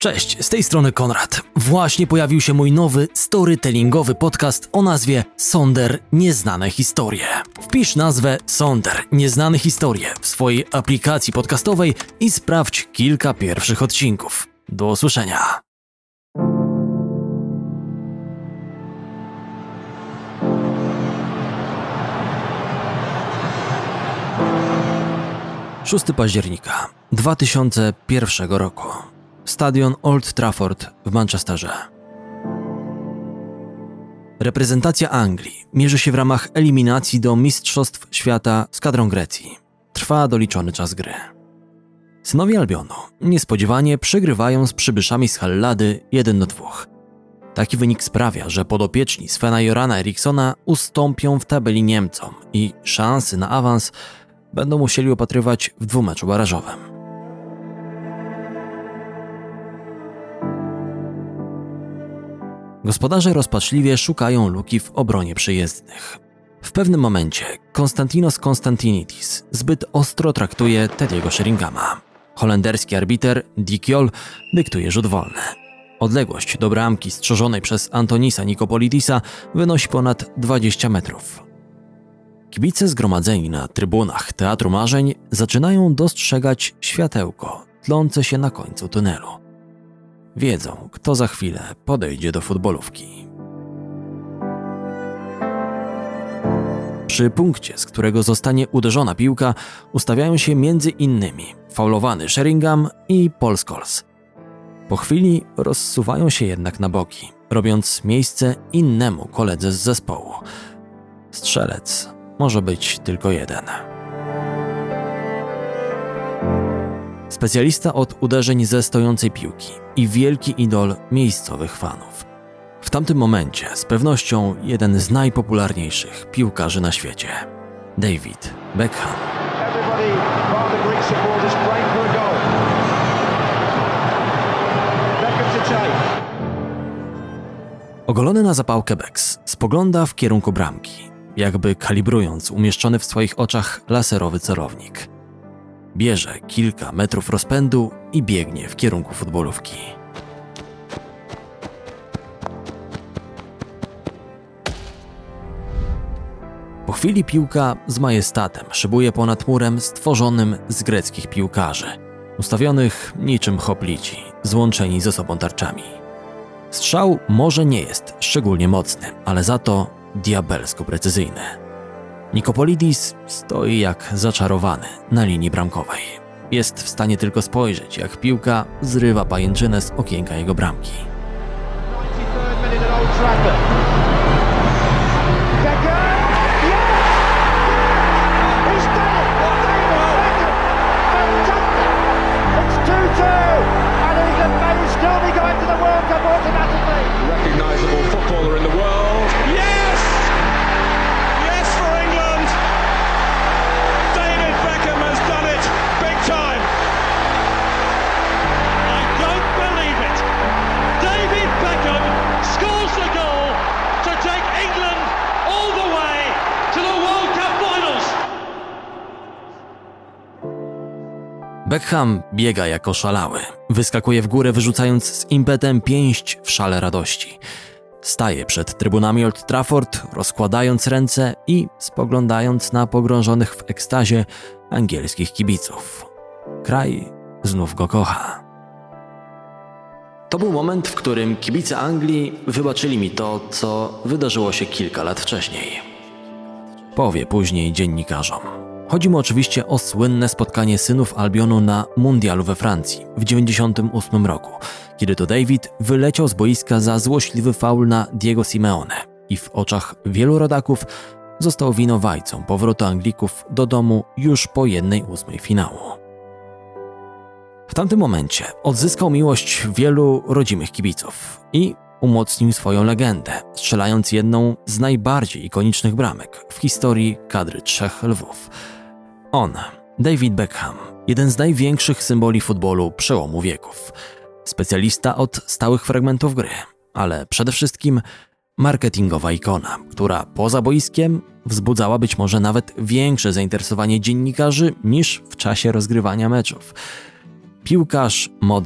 Cześć, z tej strony Konrad. Właśnie pojawił się mój nowy storytellingowy podcast o nazwie Sonder Nieznane Historie. Wpisz nazwę Sonder Nieznane Historie w swojej aplikacji podcastowej i sprawdź kilka pierwszych odcinków. Do usłyszenia. Szósty października 2001 roku. Stadion Old Trafford w Manchesterze. Reprezentacja Anglii mierzy się w ramach eliminacji do Mistrzostw Świata z kadrą Grecji. Trwa doliczony czas gry. Synowie Albionu niespodziewanie przegrywają z przybyszami z Hallady 1-2. Taki wynik sprawia, że podopieczni Svena-Görana Erikssona ustąpią w tabeli Niemcom i szansy na awans będą musieli opatrywać w dwumeczu barażowym. Gospodarze rozpaczliwie szukają luki w obronie przyjezdnych. W pewnym momencie Konstantinos Konstantinidis zbyt ostro traktuje Tediego Sheringama. Holenderski arbiter Dick Jol dyktuje rzut wolny. Odległość do bramki strzeżonej przez Antonisa Nikopolidisa wynosi ponad 20 metrów. Kibice zgromadzeni na trybunach Teatru Marzeń zaczynają dostrzegać światełko tlące się na końcu tunelu. Wiedzą, kto za chwilę podejdzie do futbolówki. Przy punkcie, z którego zostanie uderzona piłka, ustawiają się między innymi faulowany Sheringham i Paul Scholes. Po chwili rozsuwają się jednak na boki, robiąc miejsce innemu koledze z zespołu. Strzelec może być tylko jeden. Specjalista od uderzeń ze stojącej piłki i wielki idol miejscowych fanów. W tamtym momencie z pewnością jeden z najpopularniejszych piłkarzy na świecie. David Beckham. Ogolony na zapałkę Becks spogląda w kierunku bramki, jakby kalibrując umieszczony w swoich oczach laserowy celownik. Bierze kilka metrów rozpędu i biegnie w kierunku futbolówki. Po chwili piłka z majestatem szybuje ponad murem stworzonym z greckich piłkarzy, ustawionych niczym hoplici, złączeni ze sobą tarczami. Strzał może nie jest szczególnie mocny, ale za to diabelsko precyzyjny. Nikopolidis stoi jak zaczarowany na linii bramkowej. Jest w stanie tylko spojrzeć, jak piłka zrywa pajęczynę z okienka jego bramki. Beckham biega jak oszalały. Wyskakuje w górę, wyrzucając z impetem pięść w szale radości. Staje przed trybunami Old Trafford, rozkładając ręce i spoglądając na pogrążonych w ekstazie angielskich kibiców. Kraj znów go kocha. To był moment, w którym kibice Anglii wybaczyli mi to, co wydarzyło się kilka lat wcześniej. Powie później dziennikarzom. Chodzi mu oczywiście o słynne spotkanie synów Albionu na mundialu we Francji w 1998 roku, kiedy to David wyleciał z boiska za złośliwy faul na Diego Simeone i w oczach wielu rodaków został winowajcą powrotu Anglików do domu już po 1/8 finału. W tamtym momencie odzyskał miłość wielu rodzimych kibiców i umocnił swoją legendę, strzelając jedną z najbardziej ikonicznych bramek w historii kadry Trzech Lwów. On, David Beckham, jeden z największych symboli futbolu przełomu wieków. Specjalista od stałych fragmentów gry, ale przede wszystkim marketingowa ikona, która poza boiskiem wzbudzała być może nawet większe zainteresowanie dziennikarzy niż w czasie rozgrywania meczów. Piłkarz, model,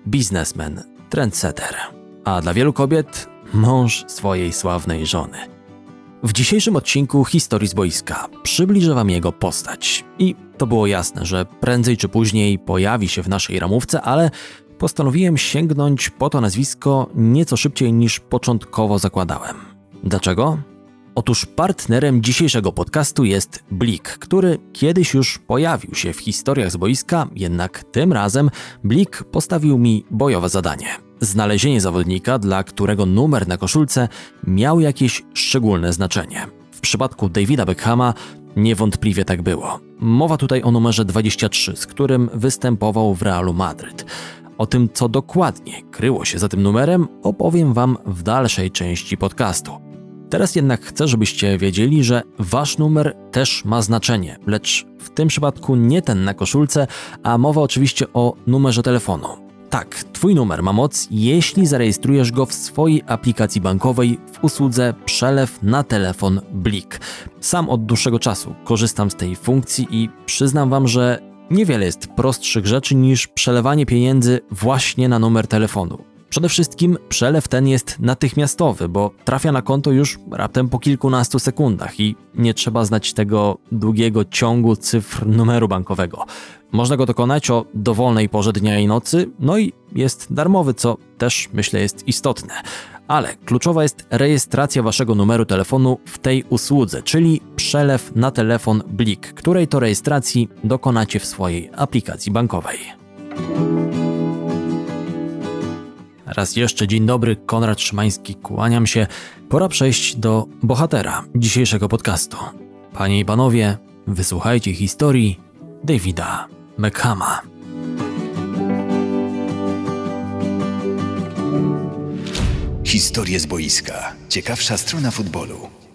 biznesmen, trendsetter, a dla wielu kobiet mąż swojej sławnej żony. W dzisiejszym odcinku Historii z boiska przybliżę wam jego postać. I to było jasne, że prędzej czy później pojawi się w naszej ramówce, ale postanowiłem sięgnąć po to nazwisko nieco szybciej niż początkowo zakładałem. Dlaczego? Otóż partnerem dzisiejszego podcastu jest Blik, który kiedyś już pojawił się w historiach z boiska, jednak tym razem Blik postawił mi bojowe zadanie. Znalezienie zawodnika, dla którego numer na koszulce miał jakieś szczególne znaczenie. W przypadku Davida Beckhama niewątpliwie tak było. Mowa tutaj o numerze 23, z którym występował w Realu Madryt. O tym, co dokładnie kryło się za tym numerem, opowiem wam w dalszej części podcastu. Teraz jednak chcę, żebyście wiedzieli, że wasz numer też ma znaczenie, lecz w tym przypadku nie ten na koszulce, a mowa oczywiście o numerze telefonu. Tak, twój numer ma moc, jeśli zarejestrujesz go w swojej aplikacji bankowej w usłudze Przelew na telefon Blik. Sam od dłuższego czasu korzystam z tej funkcji i przyznam wam, że niewiele jest prostszych rzeczy niż przelewanie pieniędzy właśnie na numer telefonu. Przede wszystkim przelew ten jest natychmiastowy, bo trafia na konto już raptem po kilkunastu sekundach i nie trzeba znać tego długiego ciągu cyfr numeru bankowego. Można go dokonać o dowolnej porze dnia i nocy, no i jest darmowy, co też myślę jest istotne. Ale kluczowa jest rejestracja waszego numeru telefonu w tej usłudze, czyli przelew na telefon Blik, której to rejestracji dokonacie w swojej aplikacji bankowej. Raz jeszcze dzień dobry, Konrad Szymański, kłaniam się. Pora przejść do bohatera dzisiejszego podcastu. Panie i panowie, wysłuchajcie historii Davida Beckhama. Historie z boiska. Ciekawsza strona futbolu.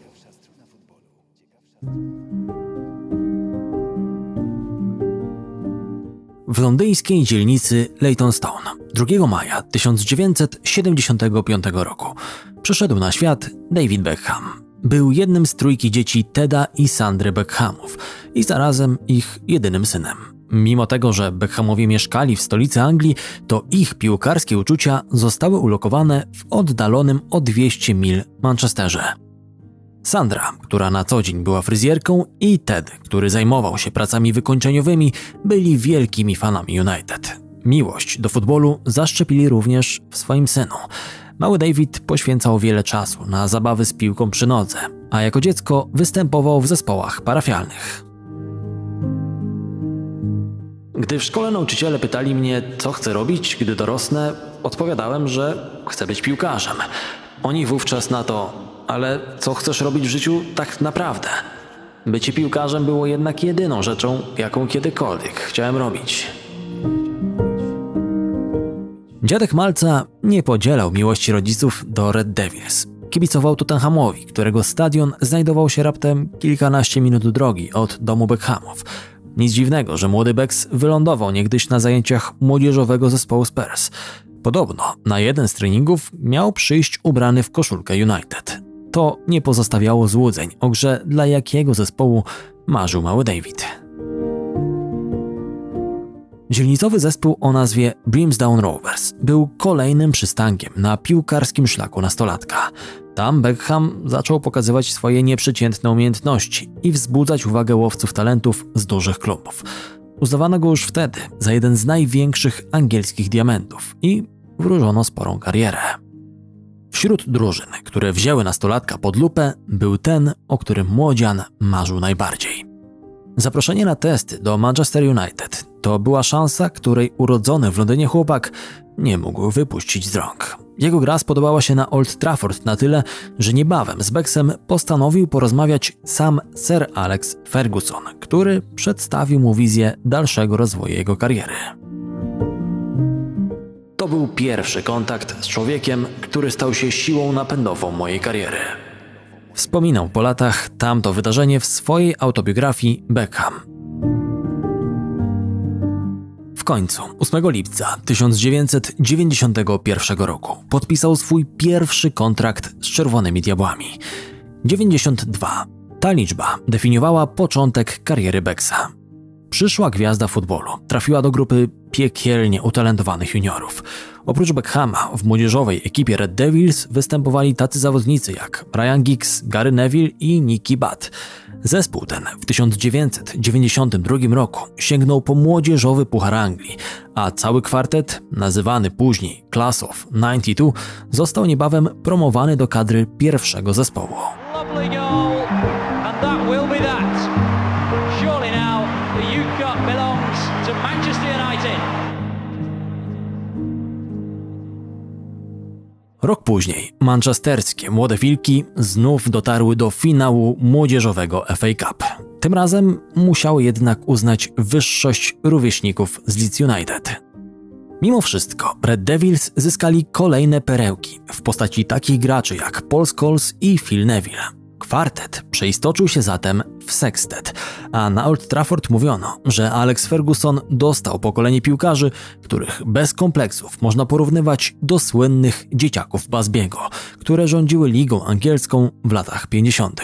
W londyńskiej dzielnicy Leytonstone 2 maja 1975 roku przyszedł na świat David Beckham. Był jednym z trójki dzieci Teda i Sandry Beckhamów i zarazem ich jedynym synem. Mimo tego, że Beckhamowie mieszkali w stolicy Anglii, to ich piłkarskie uczucia zostały ulokowane w oddalonym o 200 mil Manchesterze. Sandra, która na co dzień była fryzjerką, i Ted, który zajmował się pracami wykończeniowymi, byli wielkimi fanami United. Miłość do futbolu zaszczepili również w swoim synu. Mały David poświęcał wiele czasu na zabawy z piłką przy nodze, a jako dziecko występował w zespołach parafialnych. Gdy w szkole nauczyciele pytali mnie, co chcę robić, gdy dorosnę, odpowiadałem, że chcę być piłkarzem. Oni wówczas na to: ale co chcesz robić w życiu tak naprawdę? Bycie piłkarzem było jednak jedyną rzeczą, jaką kiedykolwiek chciałem robić. Dziadek Malca nie podzielał miłości rodziców do Red Devils. Kibicował Tottenhamowi, którego stadion znajdował się raptem kilkanaście minut drogi od domu Beckhamów. Nic dziwnego, że młody Becks wylądował niegdyś na zajęciach młodzieżowego zespołu Spurs. Podobno na jeden z treningów miał przyjść ubrany w koszulkę United. To nie pozostawiało złudzeń o grze, dla jakiego zespołu marzył mały David. Dzielnicowy zespół o nazwie Brimsdown Rovers był kolejnym przystankiem na piłkarskim szlaku nastolatka. Tam Beckham zaczął pokazywać swoje nieprzeciętne umiejętności i wzbudzać uwagę łowców talentów z dużych klubów. Uznawano go już wtedy za jeden z największych angielskich diamentów i wróżono sporą karierę. Wśród drużyn, które wzięły nastolatka pod lupę, był ten, o którym młodzian marzył najbardziej. Zaproszenie na testy do Manchester United to była szansa, której urodzony w Londynie chłopak nie mógł wypuścić z rąk. Jego gra spodobała się na Old Trafford na tyle, że niebawem z Becksem postanowił porozmawiać sam Sir Alex Ferguson, który przedstawił mu wizję dalszego rozwoju jego kariery. To był pierwszy kontakt z człowiekiem, który stał się siłą napędową mojej kariery. Wspominał po latach tamto wydarzenie w swojej autobiografii Beckham. W końcu, 8 lipca 1991 roku podpisał swój pierwszy kontrakt z Czerwonymi Diabłami. 92. Ta liczba definiowała początek kariery Becksa. Przyszła gwiazda futbolu trafiła do grupy piekielnie utalentowanych juniorów. Oprócz Beckhama w młodzieżowej ekipie Red Devils występowali tacy zawodnicy jak Ryan Giggs, Gary Neville i Nicky Butt. Zespół ten w 1992 roku sięgnął po młodzieżowy Puchar Anglii, a cały kwartet, nazywany później Class of 92, został niebawem promowany do kadry pierwszego zespołu. Rok później manchesterskie Młode Wilki znów dotarły do finału młodzieżowego FA Cup. Tym razem musiały jednak uznać wyższość rówieśników z Leeds United. Mimo wszystko Red Devils zyskali kolejne perełki w postaci takich graczy jak Paul Scholes i Phil Neville. Kwartet przeistoczył się zatem w sekstet, a na Old Trafford mówiono, że Alex Ferguson dostał pokolenie piłkarzy, których bez kompleksów można porównywać do słynnych dzieciaków Busby'ego, które rządziły ligą angielską w latach 50.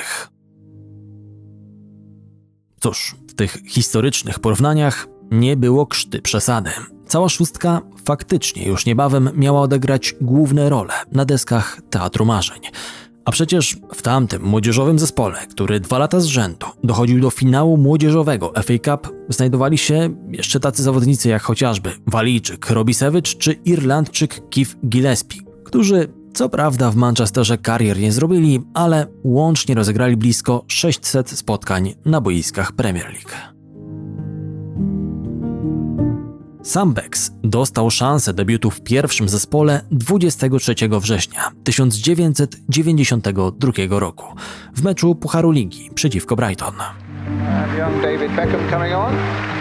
Cóż, w tych historycznych porównaniach nie było krzty przesady. Cała szóstka faktycznie już niebawem miała odegrać główne role na deskach Teatru Marzeń. A przecież w tamtym młodzieżowym zespole, który 2 lata z rzędu dochodził do finału młodzieżowego FA Cup, znajdowali się jeszcze tacy zawodnicy jak chociażby Walijczyk Robbie Savage czy Irlandczyk Keith Gillespie, którzy co prawda w Manchesterze karier nie zrobili, ale łącznie rozegrali blisko 600 spotkań na boiskach Premier League. Sam Becks dostał szansę debiutu w pierwszym zespole 23 września 1992 roku w meczu Pucharu Ligi przeciwko Brighton. Young David Beckham coming on.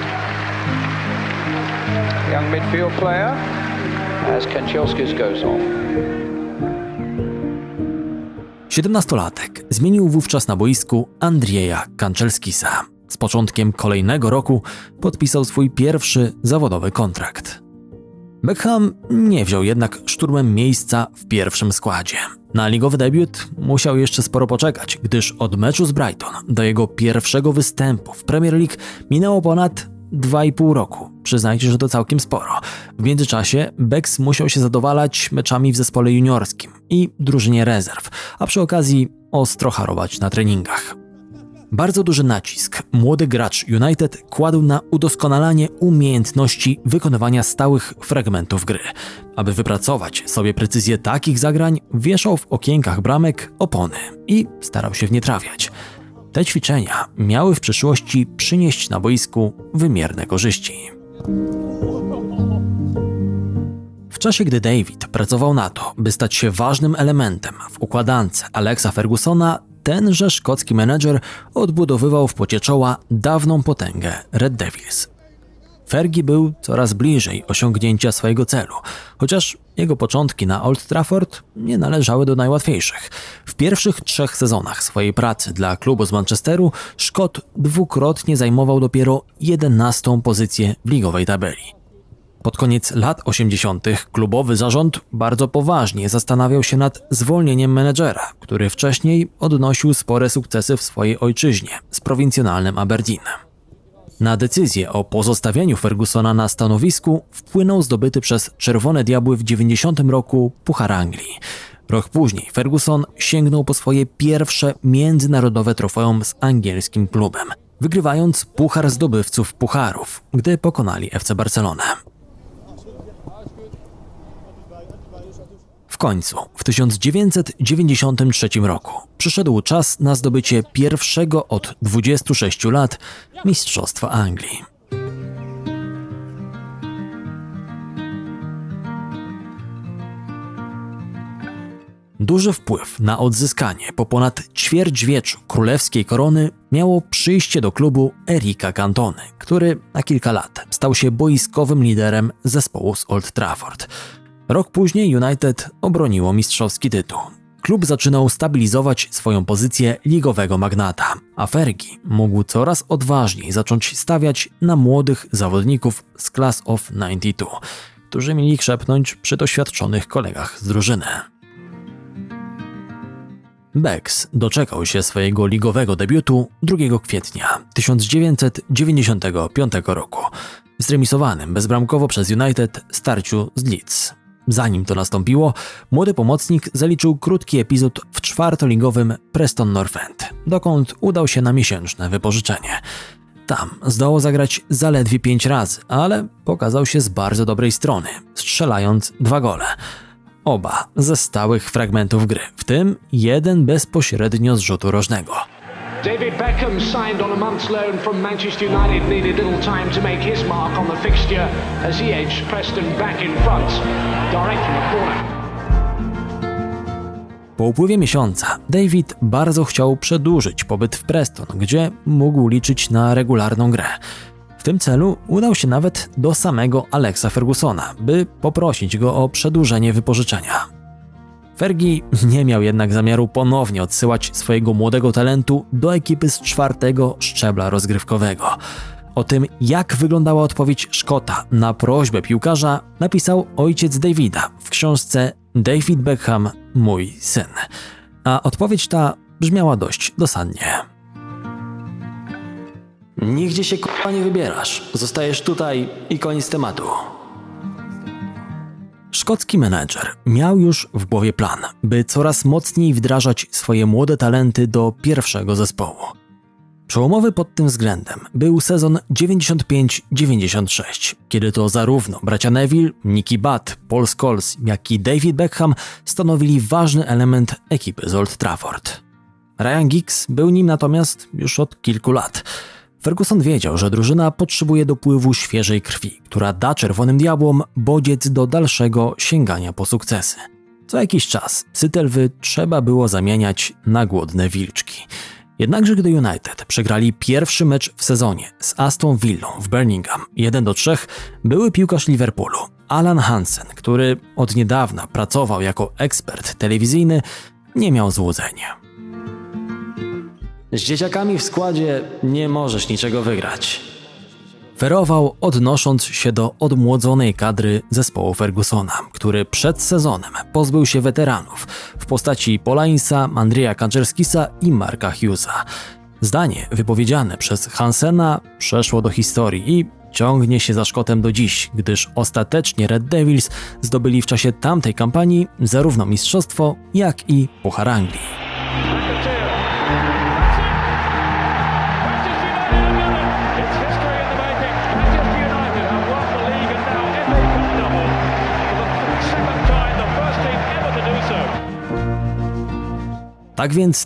Young midfield player as Kanchelskis goes on. 17-latek zmienił wówczas na boisku Andrzeja Kanchelskisa. Z początkiem kolejnego roku podpisał swój pierwszy zawodowy kontrakt. Beckham nie wziął jednak szturmem miejsca w pierwszym składzie. Na ligowy debiut musiał jeszcze sporo poczekać, gdyż od meczu z Brighton do jego pierwszego występu w Premier League minęło ponad 2,5 roku. Przyznajcie, że to całkiem sporo. W międzyczasie Becks musiał się zadowalać meczami w zespole juniorskim i drużynie rezerw, a przy okazji ostro harować na treningach. Bardzo duży nacisk młody gracz United kładł na udoskonalanie umiejętności wykonywania stałych fragmentów gry. Aby wypracować sobie precyzję takich zagrań, wieszał w okienkach bramek opony i starał się w nie trafiać. Te ćwiczenia miały w przyszłości przynieść na boisku wymierne korzyści. W czasie, gdy David pracował na to, by stać się ważnym elementem w układance Alexa Fergusona, tenże szkocki menedżer odbudowywał w pocie czoła dawną potęgę Red Devils. Fergie był coraz bliżej osiągnięcia swojego celu, chociaż jego początki na Old Trafford nie należały do najłatwiejszych. W pierwszych 3 sezonach swojej pracy dla klubu z Manchesteru Szkot dwukrotnie zajmował dopiero 11. pozycję w ligowej tabeli. Pod koniec lat 80. klubowy zarząd bardzo poważnie zastanawiał się nad zwolnieniem menedżera, który wcześniej odnosił spore sukcesy w swojej ojczyźnie z prowincjonalnym Aberdeen. Na decyzję o pozostawieniu Fergusona na stanowisku wpłynął zdobyty przez Czerwone Diabły w 90 roku Puchar Anglii. Rok później Ferguson sięgnął po swoje pierwsze międzynarodowe trofeum z angielskim klubem, wygrywając Puchar Zdobywców Pucharów, gdy pokonali FC Barcelonę. W końcu, w 1993 roku przyszedł czas na zdobycie pierwszego od 26 lat Mistrzostwa Anglii. Duży wpływ na odzyskanie po ponad ćwierćwieczu królewskiej korony miało przyjście do klubu Erika Cantony, który na kilka lat stał się boiskowym liderem zespołu z Old Trafford. Rok później United obroniło mistrzowski tytuł. Klub zaczynał stabilizować swoją pozycję ligowego magnata, a Fergie mógł coraz odważniej zacząć stawiać na młodych zawodników z Class of 92, którzy mieli krzepnąć przy doświadczonych kolegach z drużyny. Becks doczekał się swojego ligowego debiutu 2 kwietnia 1995 roku w zremisowanym bezbramkowo przez United starciu z Leeds. Zanim to nastąpiło, młody pomocnik zaliczył krótki epizod w czwartoligowym Preston North End, dokąd udał się na miesięczne wypożyczenie. Tam zdołał zagrać zaledwie 5 razy, ale pokazał się z bardzo dobrej strony, strzelając 2 gole. Oba ze stałych fragmentów gry, w tym jeden bezpośrednio z rzutu rożnego. David Beckham signed on a month's loan from Manchester United needed little time to make his mark on the fixture as he edged Preston back in front, direct from the corner. Po upływie miesiąca David bardzo chciał przedłużyć pobyt w Preston, gdzie mógł liczyć na regularną grę. W tym celu udał się nawet do samego Alexa Fergusona, by poprosić go o przedłużenie wypożyczenia. Fergie nie miał jednak zamiaru ponownie odsyłać swojego młodego talentu do ekipy z 4. szczebla rozgrywkowego. O tym, jak wyglądała odpowiedź Szkota na prośbę piłkarza, napisał ojciec Davida w książce David Beckham, mój syn. A odpowiedź ta brzmiała dość dosadnie. Nigdzie się nie wybierasz, zostajesz tutaj i koniec tematu. Szkocki menedżer miał już w głowie plan, by coraz mocniej wdrażać swoje młode talenty do pierwszego zespołu. Przełomowy pod tym względem był sezon 95-96, kiedy to zarówno bracia Neville, Nicky Butt, Paul Scholes, jak i David Beckham stanowili ważny element ekipy z Old Trafford. Ryan Giggs był nim natomiast już od kilku lat. Ferguson wiedział, że drużyna potrzebuje dopływu świeżej krwi, która da Czerwonym Diabłom bodziec do dalszego sięgania po sukcesy. Co jakiś czas syte lwy trzeba było zamieniać na głodne wilczki. Jednakże gdy United przegrali pierwszy mecz w sezonie z Aston Villą w Birmingham 1-3, były piłkarz Liverpoolu Alan Hansen, który od niedawna pracował jako ekspert telewizyjny, nie miał złudzeń. Z dzieciakami w składzie nie możesz niczego wygrać. Ferował, odnosząc się do odmłodzonej kadry zespołu Fergusona, który przed sezonem pozbył się weteranów w postaci Paula Ince'a, Andrea Kanczelskisa i Marka Hughesa. Zdanie wypowiedziane przez Hansena przeszło do historii i ciągnie się za Szkotem do dziś, gdyż ostatecznie Red Devils zdobyli w czasie tamtej kampanii zarówno mistrzostwo, jak i Puchar Anglii. Tak więc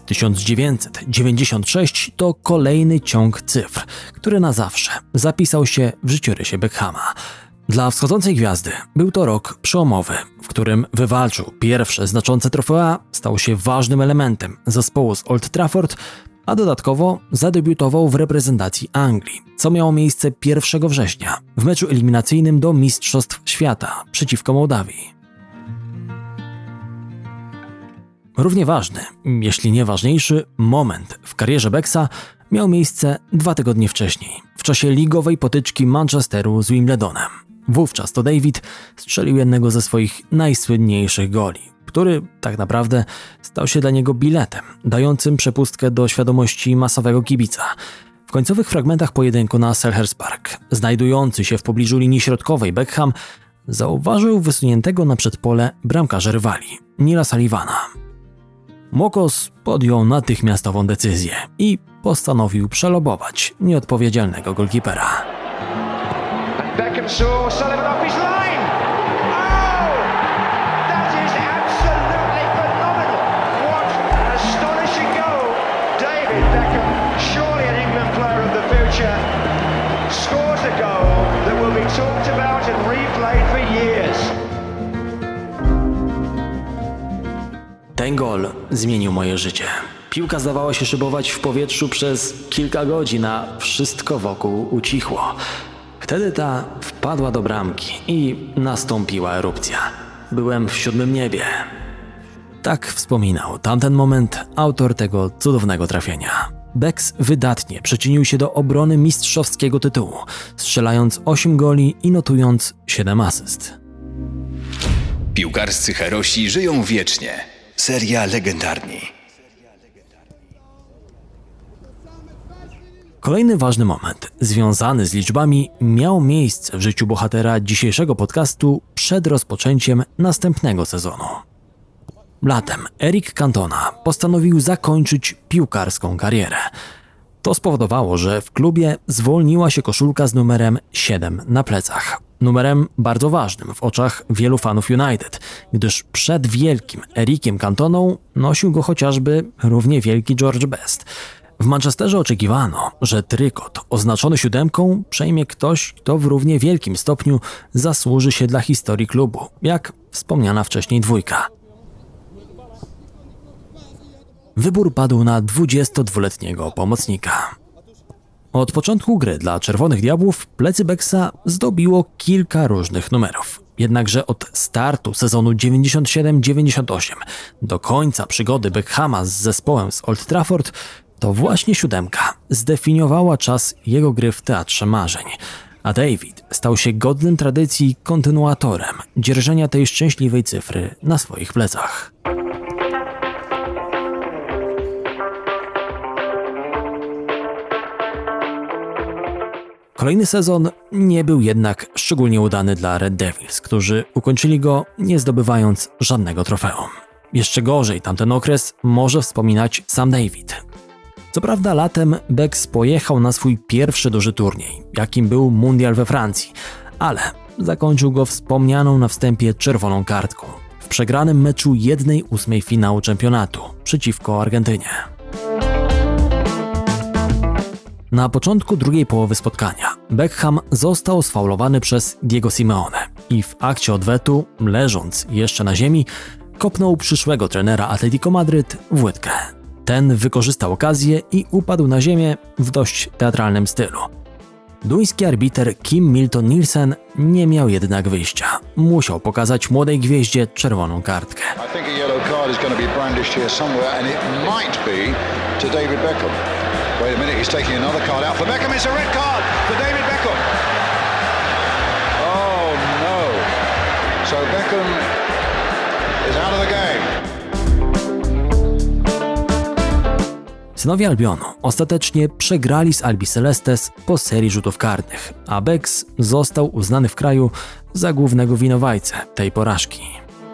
1996 to kolejny ciąg cyfr, który na zawsze zapisał się w życiorysie Beckhama. Dla wschodzącej gwiazdy był to rok przełomowy, w którym wywalczył pierwsze znaczące trofea, stał się ważnym elementem zespołu z Old Trafford, a dodatkowo zadebiutował w reprezentacji Anglii, co miało miejsce 1 września w meczu eliminacyjnym do Mistrzostw Świata przeciwko Mołdawii. Równie ważny, jeśli nie ważniejszy, moment w karierze Becksa miał miejsce 2 tygodnie wcześniej, w czasie ligowej potyczki Manchesteru z Wimbledonem. Wówczas to David strzelił jednego ze swoich najsłynniejszych goli, który tak naprawdę stał się dla niego biletem, dającym przepustkę do świadomości masowego kibica. W końcowych fragmentach pojedynku na Selhurst Park, znajdujący się w pobliżu linii środkowej Beckham, zauważył wysuniętego na przedpole bramkarza rywali, Neila Sullivana. Mokos podjął natychmiastową decyzję i postanowił przelobować nieodpowiedzialnego golkipera. Beckham saw Sullivan off his line. Oh! That is absolutely phenomenal. What an astonishing goal. David Beckham, surely an England player of the future, scores a goal that will be talked about and replayed for years. Ten gol zmienił moje życie. Piłka zdawała się szybować w powietrzu przez kilka godzin, a wszystko wokół ucichło. Wtedy ta wpadła do bramki i nastąpiła erupcja. Byłem w 7. niebie. Tak wspominał tamten moment autor tego cudownego trafienia. Becks wydatnie przyczynił się do obrony mistrzowskiego tytułu, strzelając 8 goli i notując 7 asyst. Piłkarscy herosi żyją wiecznie. Seria Legendarni. Kolejny ważny moment związany z liczbami miał miejsce w życiu bohatera dzisiejszego podcastu przed rozpoczęciem następnego sezonu. Latem Eric Cantona postanowił zakończyć piłkarską karierę. To spowodowało, że w klubie zwolniła się koszulka z numerem 7 na plecach. Numerem bardzo ważnym w oczach wielu fanów United, gdyż przed wielkim Ericiem Cantoną nosił go chociażby równie wielki George Best. W Manchesterze oczekiwano, że trykot oznaczony 7 przejmie ktoś, kto w równie wielkim stopniu zasłuży się dla historii klubu, jak wspomniana wcześniej dwójka. Wybór padł na 22-letniego pomocnika. Od początku gry dla Czerwonych Diabłów plecy Becksa zdobiło kilka różnych numerów. Jednakże od startu sezonu 97-98 do końca przygody Beckhama z zespołem z Old Trafford to właśnie 7 zdefiniowała czas jego gry w Teatrze Marzeń. A David stał się godnym tradycji kontynuatorem dzierżenia tej szczęśliwej cyfry na swoich plecach. Kolejny sezon nie był jednak szczególnie udany dla Red Devils, którzy ukończyli go nie zdobywając żadnego trofeum. Jeszcze gorzej tamten okres może wspominać sam David. Co prawda latem Becks pojechał na swój pierwszy duży turniej, jakim był Mundial we Francji, ale zakończył go wspomnianą na wstępie czerwoną kartką w przegranym meczu 1/8 finału czempionatu przeciwko Argentynie. Na początku drugiej połowy spotkania Beckham został sfaulowany przez Diego Simeone i w akcie odwetu, leżąc jeszcze na ziemi, kopnął przyszłego trenera Atletico Madryt w łydkę. Ten wykorzystał okazję i upadł na ziemię w dość teatralnym stylu. Duński arbiter Kim Milton Nielsen nie miał jednak wyjścia. Musiał pokazać młodej gwieździe czerwoną kartkę. Wait a minute, he's taking another card out for Beckham. It's a red card for David Beckham. Oh no. So Beckham is out of the game. Synowie Albionu ostatecznie przegrali z Albi Celestes po serii rzutów karnych, a Becks został uznany w kraju za głównego winowajcę tej porażki.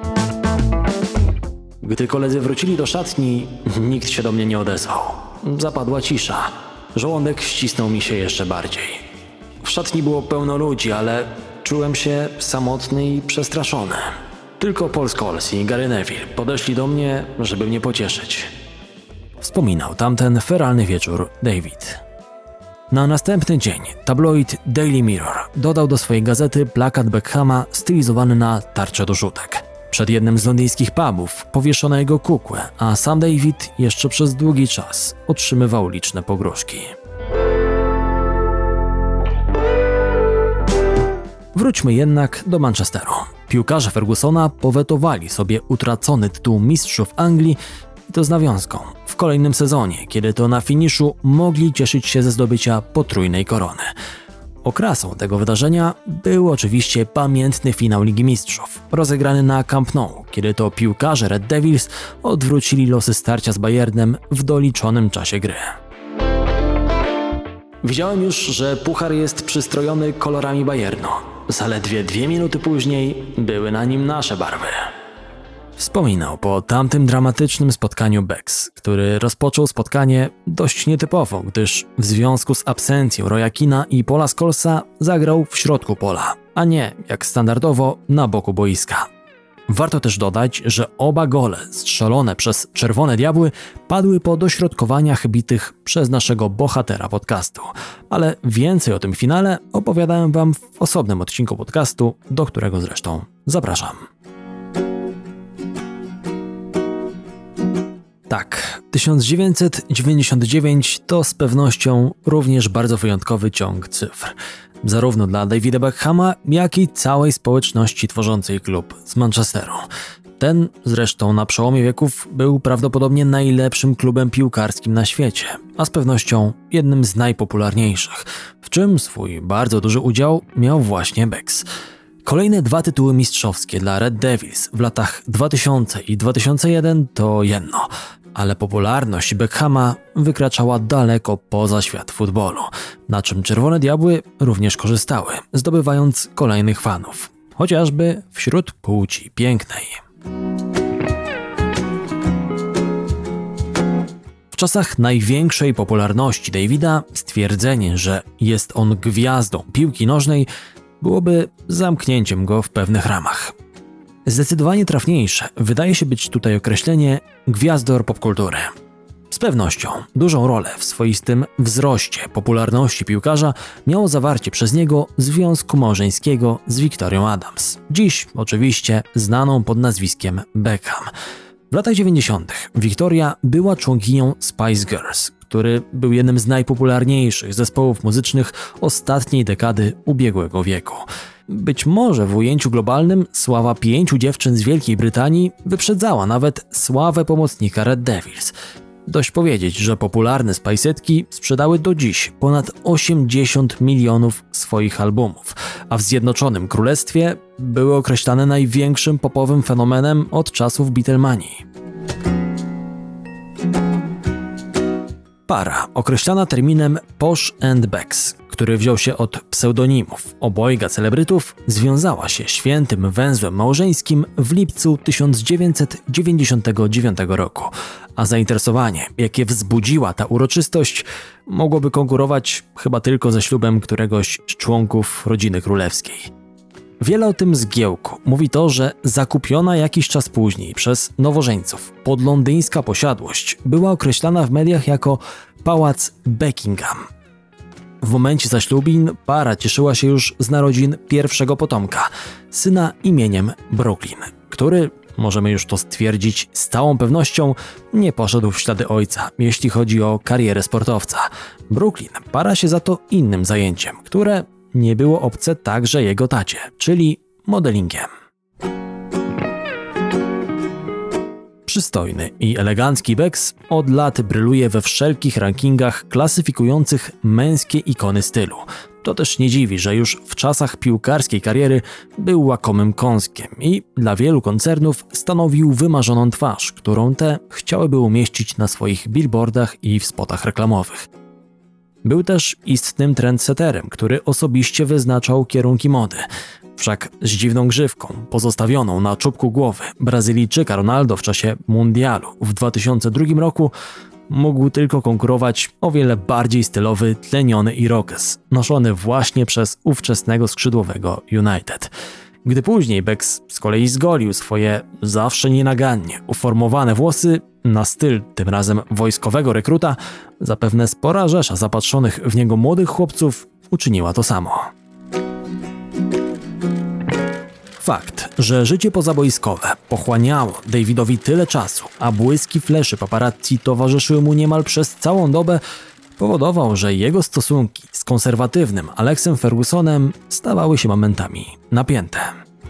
Gdy koledzy wrócili do szatni, nikt się do mnie nie odezwał. Zapadła cisza. Żołądek ścisnął mi się jeszcze bardziej. W szatni było pełno ludzi, ale czułem się samotny i przestraszony. Tylko Paul Scholes i Gary Neville podeszli do mnie, żeby mnie pocieszyć. Wspominał tamten feralny wieczór David. Na następny dzień tabloid Daily Mirror dodał do swojej gazety plakat Beckhama stylizowany na tarczę do rzutek. Przed jednym z londyńskich pubów powieszono jego kukłę, a sam David jeszcze przez długi czas otrzymywał liczne pogróżki. Wróćmy jednak do Manchesteru. Piłkarze Fergusona powetowali sobie utracony tytuł mistrzów Anglii i to z nawiązką w kolejnym sezonie, kiedy to na finiszu mogli cieszyć się ze zdobycia potrójnej korony. Okrasą tego wydarzenia był oczywiście pamiętny finał Ligi Mistrzów, rozegrany na Camp Nou, kiedy to piłkarze Red Devils odwrócili losy starcia z Bayernem w doliczonym czasie gry. Widziałem już, że puchar jest przystrojony kolorami Bayernu. Zaledwie 2 minuty później były na nim nasze barwy. Wspominał po tamtym dramatycznym spotkaniu Becks, który rozpoczął spotkanie dość nietypowo, gdyż w związku z absencją Roya Keana i Paula Scholesa zagrał w środku pola, a nie, jak standardowo, na boku boiska. Warto też dodać, że oba gole strzelone przez Czerwone Diabły padły po dośrodkowaniach bitych przez naszego bohatera podcastu, ale więcej o tym finale opowiadałem wam w osobnym odcinku podcastu, do którego zresztą zapraszam. Tak, 1999 to z pewnością również bardzo wyjątkowy ciąg cyfr. Zarówno dla Davida Beckhama, jak i całej społeczności tworzącej klub z Manchesteru. Ten zresztą na przełomie wieków był prawdopodobnie najlepszym klubem piłkarskim na świecie, a z pewnością jednym z najpopularniejszych, w czym swój bardzo duży udział miał właśnie Becks. Kolejne 2 tytuły mistrzowskie dla Red Devils w latach 2000 i 2001 to jedno, ale popularność Beckhama wykraczała daleko poza świat futbolu, na czym Czerwone Diabły również korzystały, zdobywając kolejnych fanów, chociażby wśród płci pięknej. W czasach największej popularności Davida stwierdzenie, że jest on gwiazdą piłki nożnej, byłoby zamknięciem go w pewnych ramach. Zdecydowanie trafniejsze wydaje się być tutaj określenie gwiazdor popkultury. Z pewnością dużą rolę w swoistym wzroście popularności piłkarza miało zawarcie przez niego związku małżeńskiego z Victorią Adams, dziś oczywiście znaną pod nazwiskiem Beckham. W latach 90. Victoria była członkinią Spice Girls, który był jednym z najpopularniejszych zespołów muzycznych ostatniej dekady ubiegłego wieku. Być może w ujęciu globalnym sława 5 dziewczyn z Wielkiej Brytanii wyprzedzała nawet sławę pomocnika Red Devils. Dość powiedzieć, że popularne Spice'etki sprzedały do dziś ponad 80 milionów swoich albumów, a w Zjednoczonym Królestwie były określane największym popowym fenomenem od czasów Beatlemanii. Para określana terminem Posh and Becks, który wziął się od pseudonimów obojga celebrytów, związała się świętym węzłem małżeńskim w lipcu 1999 roku, a zainteresowanie, jakie wzbudziła ta uroczystość, mogłoby konkurować chyba tylko ze ślubem któregoś z członków rodziny królewskiej. Wiele o tym zgiełku mówi to, że zakupiona jakiś czas później przez nowożeńców podlondyńska posiadłość była określana w mediach jako Pałac Buckingham. W momencie zaślubin para cieszyła się już z narodzin pierwszego potomka, syna imieniem Brooklyn, który, możemy już to stwierdzić z całą pewnością, nie poszedł w ślady ojca, jeśli chodzi o karierę sportowca. Brooklyn para się za to innym zajęciem, które nie było obce także jego tacie, czyli modelingiem. Przystojny i elegancki Becks od lat bryluje we wszelkich rankingach klasyfikujących męskie ikony stylu. To też nie dziwi, że już w czasach piłkarskiej kariery był łakomym kąskiem i dla wielu koncernów stanowił wymarzoną twarz, którą te chciałyby umieścić na swoich billboardach i w spotach reklamowych. Był też istnym trendsetterem, który osobiście wyznaczał kierunki mody. Wszak z dziwną grzywką, pozostawioną na czubku głowy Brazylijczyka Ronaldo w czasie mundialu w 2002 roku, mógł tylko konkurować o wiele bardziej stylowy, tleniony irokez, noszony właśnie przez ówczesnego skrzydłowego United. Gdy później Becks z kolei zgolił swoje zawsze nienagannie uformowane włosy na styl tym razem wojskowego rekruta, zapewne spora rzesza zapatrzonych w niego młodych chłopców uczyniła to samo. Fakt, że życie pozabojskowe pochłaniało Davidowi tyle czasu, a błyski fleszy paparazzi towarzyszyły mu niemal przez całą dobę, powodował, że jego stosunki z konserwatywnym Alexem Fergusonem stawały się momentami napięte.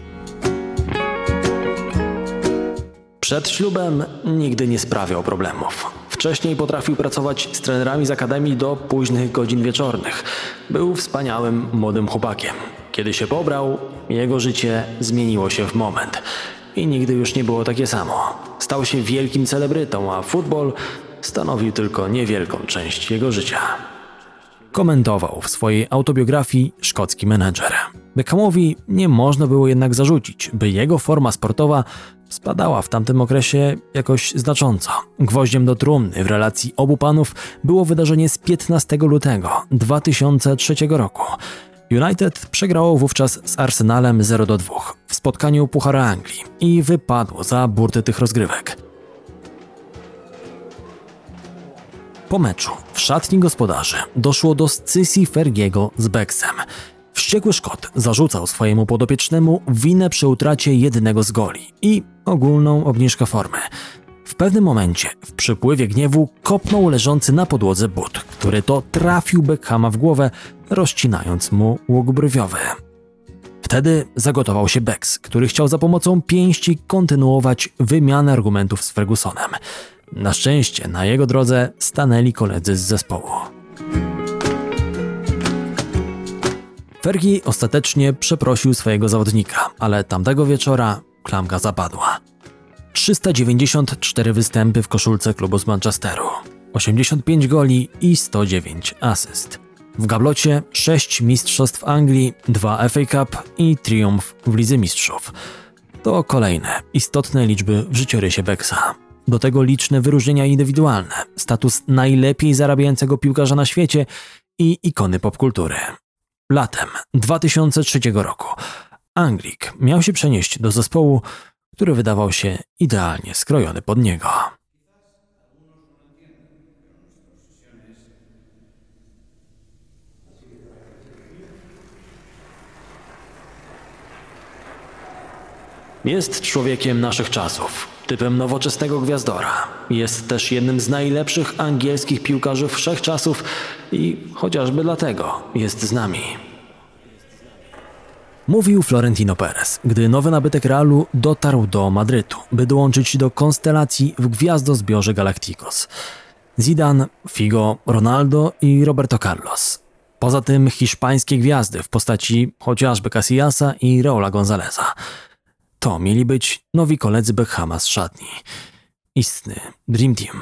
Przed ślubem nigdy nie sprawiał problemów. Wcześniej potrafił pracować z trenerami z akademii do późnych godzin wieczornych. Był wspaniałym młodym chłopakiem. Kiedy się pobrał, jego życie zmieniło się w moment. I nigdy już nie było takie samo. Stał się wielkim celebrytą, a futbol stanowił tylko niewielką część jego życia. Komentował w swojej autobiografii szkocki menedżer. Beckhamowi nie można było jednak zarzucić, by jego forma sportowa spadała w tamtym okresie jakoś znacząco. Gwoździem do trumny w relacji obu panów było wydarzenie z 15 lutego 2003 roku. United przegrało wówczas z Arsenalem 0-2 w spotkaniu Pucharu Anglii i wypadło za burty tych rozgrywek. Po meczu w szatni gospodarzy doszło do scysji Fergiego z Becksem. Wściekły Szkot zarzucał swojemu podopiecznemu winę przy utracie jednego z goli i ogólną obniżkę formy. W pewnym momencie w przypływie gniewu kopnął leżący na podłodze but, który to trafił Beckhama w głowę, rozcinając mu łuk brwiowy. Wtedy zagotował się Becks, który chciał za pomocą pięści kontynuować wymianę argumentów z Fergusonem. Na szczęście na jego drodze stanęli koledzy z zespołu. Fergie ostatecznie przeprosił swojego zawodnika, ale tamtego wieczora klamka zapadła. 394 występy w koszulce klubu z Manchesteru, 85 goli i 109 asyst. W gablocie 6 mistrzostw Anglii, 2 FA Cup i triumf w Lidze Mistrzów. To kolejne istotne liczby w życiorysie Becksa. Do tego liczne wyróżnienia indywidualne, status najlepiej zarabiającego piłkarza na świecie i ikony popkultury. Latem 2003 roku Anglik miał się przenieść do zespołu, który wydawał się idealnie skrojony pod niego. Jest człowiekiem naszych czasów, typem nowoczesnego gwiazdora. Jest też jednym z najlepszych angielskich piłkarzy wszechczasów i chociażby dlatego jest z nami. Mówił Florentino Perez, gdy nowy nabytek Realu dotarł do Madrytu, by dołączyć do konstelacji w gwiazdozbiorze Galacticos. Zidane, Figo, Ronaldo i Roberto Carlos. Poza tym hiszpańskie gwiazdy w postaci chociażby Casillasa i Raula Gonzaleza. To mieli być nowi koledzy Beckhama z szatni. Istny Dream Team.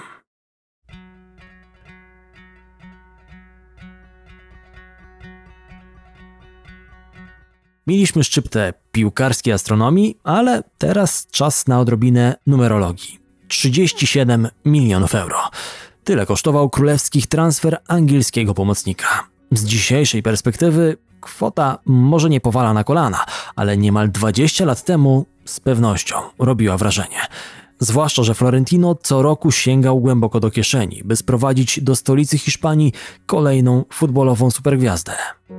Mieliśmy szczyptę piłkarskiej astronomii, ale teraz czas na odrobinę numerologii. 37 milionów euro. Tyle kosztował królewski transfer angielskiego pomocnika. Z dzisiejszej perspektywy kwota może nie powala na kolana, ale niemal 20 lat temu z pewnością robiła wrażenie. Zwłaszcza, że Florentino co roku sięgał głęboko do kieszeni, by sprowadzić do stolicy Hiszpanii kolejną futbolową supergwiazdę.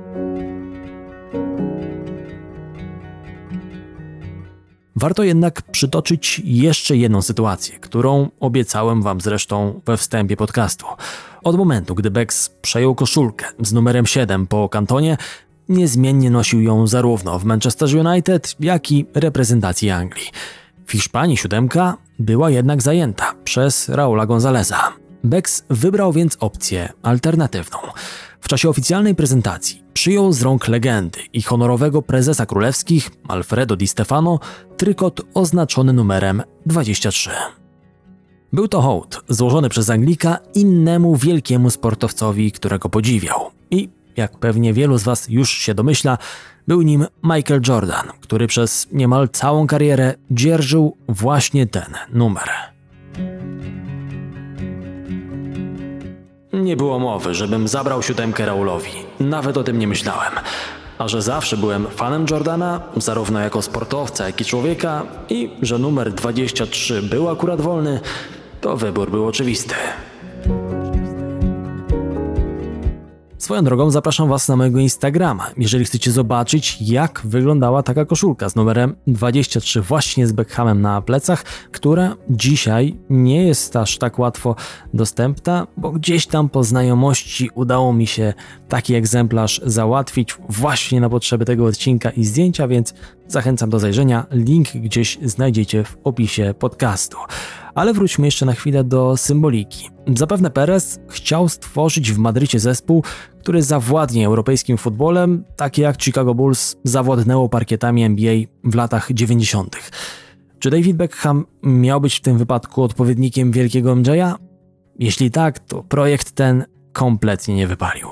Warto jednak przytoczyć jeszcze jedną sytuację, którą obiecałem wam zresztą we wstępie podcastu. Od momentu, gdy Becks przejął koszulkę z numerem 7 po Cantonie, niezmiennie nosił ją zarówno w Manchester United, jak i reprezentacji Anglii. W Hiszpanii 7 była jednak zajęta przez Raula Gonzaleza. Becks wybrał więc opcję alternatywną. W czasie oficjalnej prezentacji przyjął z rąk legendy i honorowego prezesa królewskich Alfredo Di Stefano trykot oznaczony numerem 23. Był to hołd złożony przez Anglika innemu wielkiemu sportowcowi, którego podziwiał. I jak pewnie wielu z was już się domyśla, był nim Michael Jordan, który przez niemal całą karierę dzierżył właśnie ten numer. Nie było mowy, żebym zabrał 7 Raulowi. Nawet o tym nie myślałem. A że zawsze byłem fanem Jordana, zarówno jako sportowca, jak i człowieka, i że numer 23 był akurat wolny, to wybór był oczywisty. Swoją drogą zapraszam was na mojego Instagrama, jeżeli chcecie zobaczyć, jak wyglądała taka koszulka z numerem 23 właśnie z Beckhamem na plecach, która dzisiaj nie jest aż tak łatwo dostępna, bo gdzieś tam po znajomości udało mi się taki egzemplarz załatwić właśnie na potrzeby tego odcinka i zdjęcia, więc zachęcam do zajrzenia. Link gdzieś znajdziecie w opisie podcastu. Ale wróćmy jeszcze na chwilę do symboliki. Zapewne Perez chciał stworzyć w Madrycie zespół, który zawładnie europejskim futbolem, takie jak Chicago Bulls zawładnęło parkietami NBA w latach 90. Czy David Beckham miał być w tym wypadku odpowiednikiem wielkiego MJ'a? Jeśli tak, to projekt ten kompletnie nie wypalił.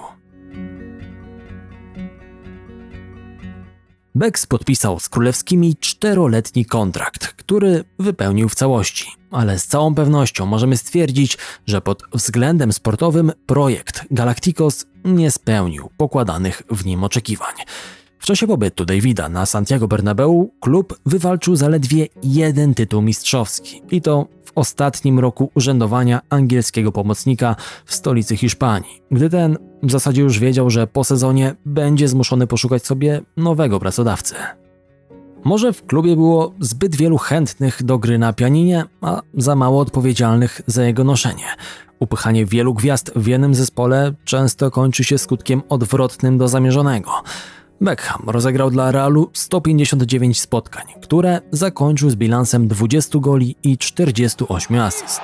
Becks podpisał z królewskimi 4-letni kontrakt, który wypełnił w całości, ale z całą pewnością możemy stwierdzić, że pod względem sportowym projekt Galacticos nie spełnił pokładanych w nim oczekiwań. W czasie pobytu Davida na Santiago Bernabeu klub wywalczył zaledwie 1 tytuł mistrzowski i to w ostatnim roku urzędowania angielskiego pomocnika w stolicy Hiszpanii, gdy ten w zasadzie już wiedział, że po sezonie będzie zmuszony poszukać sobie nowego pracodawcy. Może w klubie było zbyt wielu chętnych do gry na pianinie, a za mało odpowiedzialnych za jego noszenie. Upychanie wielu gwiazd w jednym zespole często kończy się skutkiem odwrotnym do zamierzonego. Beckham rozegrał dla Realu 159 spotkań, które zakończył z bilansem 20 goli i 48 asyst.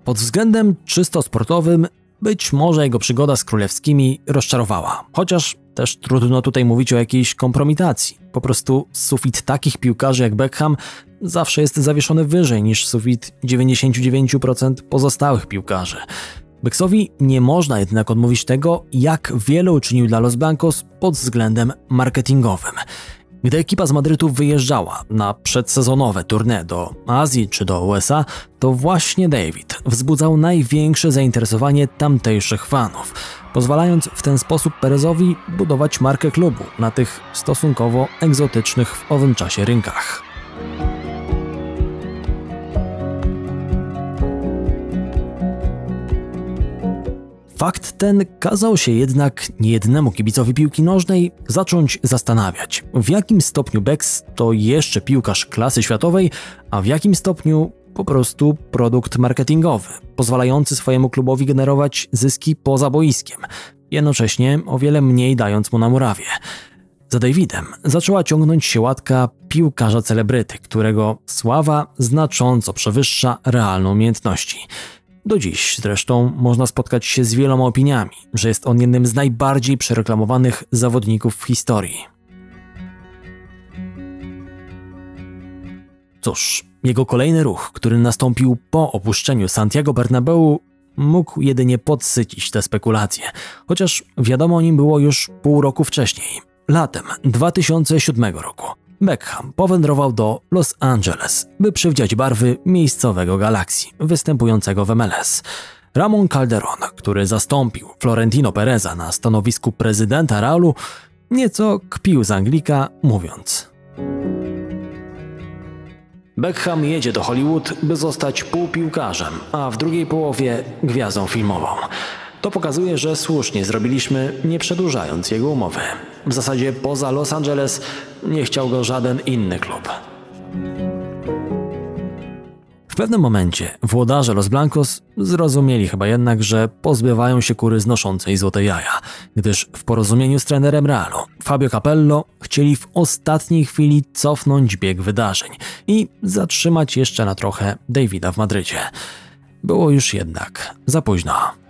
Pod względem czysto sportowym być może jego przygoda z królewskimi rozczarowała, chociaż też trudno tutaj mówić o jakiejś kompromitacji. Po prostu sufit takich piłkarzy jak Beckham zawsze jest zawieszony wyżej niż sufit 99% pozostałych piłkarzy. Becksowi nie można jednak odmówić tego, jak wiele uczynił dla Los Blancos pod względem marketingowym. Gdy ekipa z Madrytu wyjeżdżała na przedsezonowe tournée do Azji czy do USA, to właśnie David wzbudzał największe zainteresowanie tamtejszych fanów, pozwalając w ten sposób Perezowi budować markę klubu na tych stosunkowo egzotycznych w owym czasie rynkach. Fakt ten kazał się jednak niejednemu kibicowi piłki nożnej zacząć zastanawiać, w jakim stopniu Becks to jeszcze piłkarz klasy światowej, a w jakim stopniu po prostu produkt marketingowy, pozwalający swojemu klubowi generować zyski poza boiskiem, jednocześnie o wiele mniej dając mu na murawie. Za Davidem zaczęła ciągnąć się łatka piłkarza celebryty, którego sława znacząco przewyższa realne umiejętności. Do dziś zresztą można spotkać się z wieloma opiniami, że jest on jednym z najbardziej przereklamowanych zawodników w historii. Cóż, jego kolejny ruch, który nastąpił po opuszczeniu Santiago Bernabeu, mógł jedynie podsycić te spekulacje, chociaż wiadomo o nim było już pół roku wcześniej. Latem 2007 roku Beckham powędrował do Los Angeles, by przywdziać barwy miejscowego Galaxy, występującego w MLS. Ramon Calderón, który zastąpił Florentino Pereza na stanowisku prezydenta Realu, nieco kpił z Anglika, mówiąc: Beckham jedzie do Hollywood, by zostać półpiłkarzem, a w drugiej połowie gwiazdą filmową. To pokazuje, że słusznie zrobiliśmy, nie przedłużając jego umowy. W zasadzie poza Los Angeles nie chciał go żaden inny klub. W pewnym momencie włodarze Los Blancos zrozumieli chyba jednak, że pozbywają się kury znoszącej złote jaja, gdyż w porozumieniu z trenerem Realu, Fabio Capello, chcieli w ostatniej chwili cofnąć bieg wydarzeń i zatrzymać jeszcze na trochę Davida w Madrycie. Było już jednak za późno.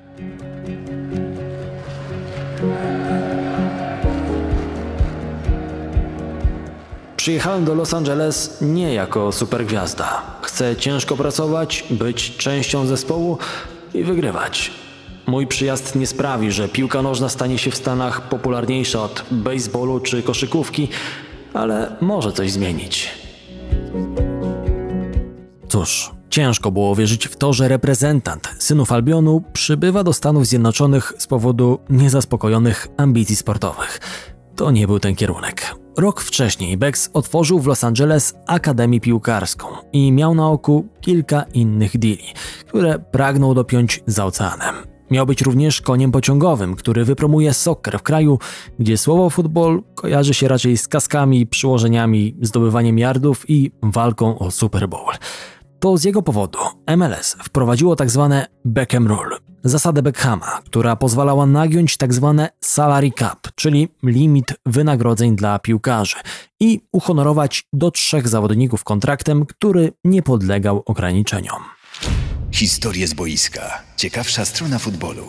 Przyjechałem do Los Angeles nie jako supergwiazda. Chcę ciężko pracować, być częścią zespołu i wygrywać. Mój przyjazd nie sprawi, że piłka nożna stanie się w Stanach popularniejsza od baseballu czy koszykówki, ale może coś zmienić. Cóż, ciężko było wierzyć w to, że reprezentant synów Albionu przybywa do Stanów Zjednoczonych z powodu niezaspokojonych ambicji sportowych. To nie był ten kierunek. Rok wcześniej Becks otworzył w Los Angeles akademię piłkarską i miał na oku kilka innych deali, które pragnął dopiąć za oceanem. Miał być również koniem pociągowym, który wypromuje soccer w kraju, gdzie słowo futbol kojarzy się raczej z kaskami, przyłożeniami, zdobywaniem yardów i walką o Super Bowl. To z jego powodu MLS wprowadziło tzw. Beckham Rule, zasadę Beckhama, która pozwalała nagiąć tzw. salary cap, czyli limit wynagrodzeń dla piłkarzy i uhonorować do 3 zawodników kontraktem, który nie podlegał ograniczeniom. Historie z boiska. Ciekawsza strona futbolu.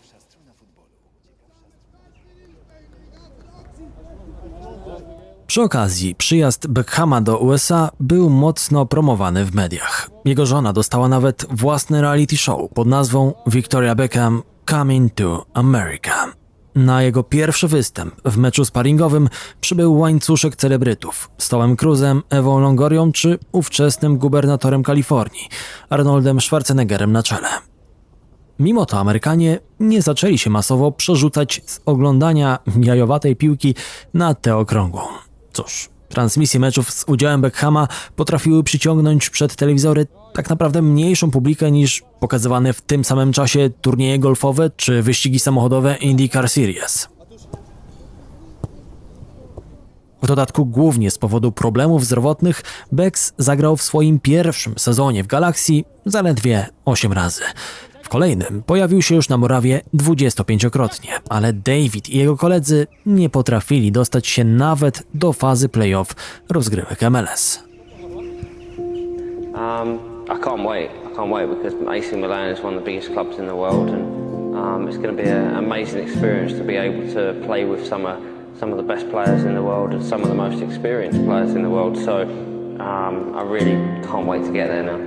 Przy okazji, przyjazd Beckhama do USA był mocno promowany w mediach. Jego żona dostała nawet własny reality show pod nazwą Victoria Beckham Coming to America. Na jego pierwszy występ w meczu sparingowym przybył łańcuszek celebrytów z Tomem Cruzem, Ewą Longorią czy ówczesnym gubernatorem Kalifornii, Arnoldem Schwarzeneggerem na czele. Mimo to Amerykanie nie zaczęli się masowo przerzucać z oglądania jajowatej piłki na tę okrągłą. Cóż, transmisje meczów z udziałem Beckhama potrafiły przyciągnąć przed telewizory tak naprawdę mniejszą publikę niż pokazywane w tym samym czasie turnieje golfowe czy wyścigi samochodowe IndyCar Series. W dodatku głównie z powodu problemów zdrowotnych Becks zagrał w swoim pierwszym sezonie w Galaxy zaledwie 8 razy. W kolejnym pojawił się już na murawie 25-krotnie, ale David i jego koledzy nie potrafili dostać się nawet do fazy playoff rozgrywek MLS. I can't can't wait because AC Milan is one of the biggest clubs in the world, and it's going to be an amazing experience to be able to play with some of the best players in the world and some of the most experienced players in the world. So I really can't wait to get there now.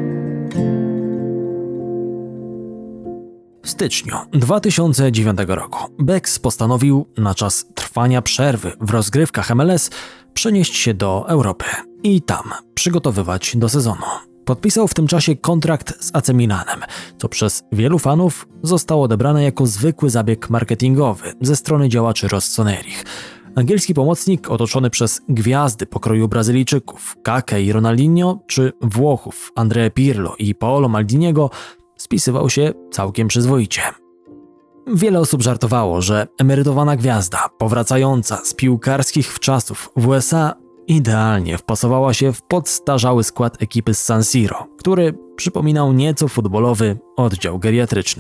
W styczniu 2009 roku Becks postanowił na czas trwania przerwy w rozgrywkach MLS przenieść się do Europy i tam przygotowywać do sezonu. Podpisał w tym czasie kontrakt z AC Milanem, co przez wielu fanów zostało odebrane jako zwykły zabieg marketingowy ze strony działaczy Rossoneri. Angielski pomocnik otoczony przez gwiazdy pokroju Brazylijczyków Kaké i Ronaldinho, czy Włochów Andrea Pirlo i Paolo Maldiniego spisywał się całkiem przyzwoicie. Wiele osób żartowało, że emerytowana gwiazda powracająca z piłkarskich czasów w USA idealnie wpasowała się w podstarzały skład ekipy z San Siro, który przypominał nieco futbolowy oddział geriatryczny.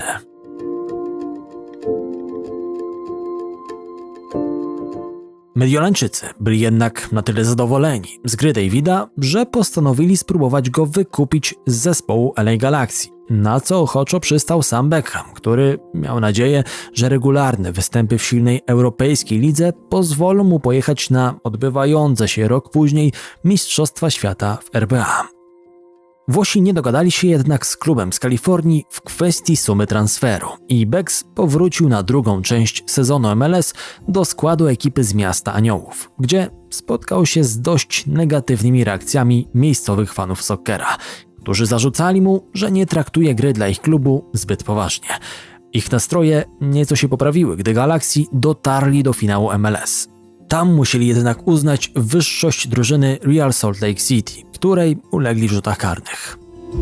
Mediolańczycy byli jednak na tyle zadowoleni z gry Davida, że postanowili spróbować go wykupić z zespołu LA Galaxy, na co ochoczo przystał sam Beckham, który miał nadzieję, że regularne występy w silnej europejskiej lidze pozwolą mu pojechać na odbywające się rok później Mistrzostwa Świata w RBA. Włosi nie dogadali się jednak z klubem z Kalifornii w kwestii sumy transferu i Becks powrócił na drugą część sezonu MLS do składu ekipy z Miasta Aniołów, gdzie spotkał się z dość negatywnymi reakcjami miejscowych fanów soccera, którzy zarzucali mu, że nie traktuje gry dla ich klubu zbyt poważnie. Ich nastroje nieco się poprawiły, gdy Galaxy dotarli do finału MLS. Tam musieli jednak uznać wyższość drużyny Real Salt Lake City, której ulegli w rzutach karnych.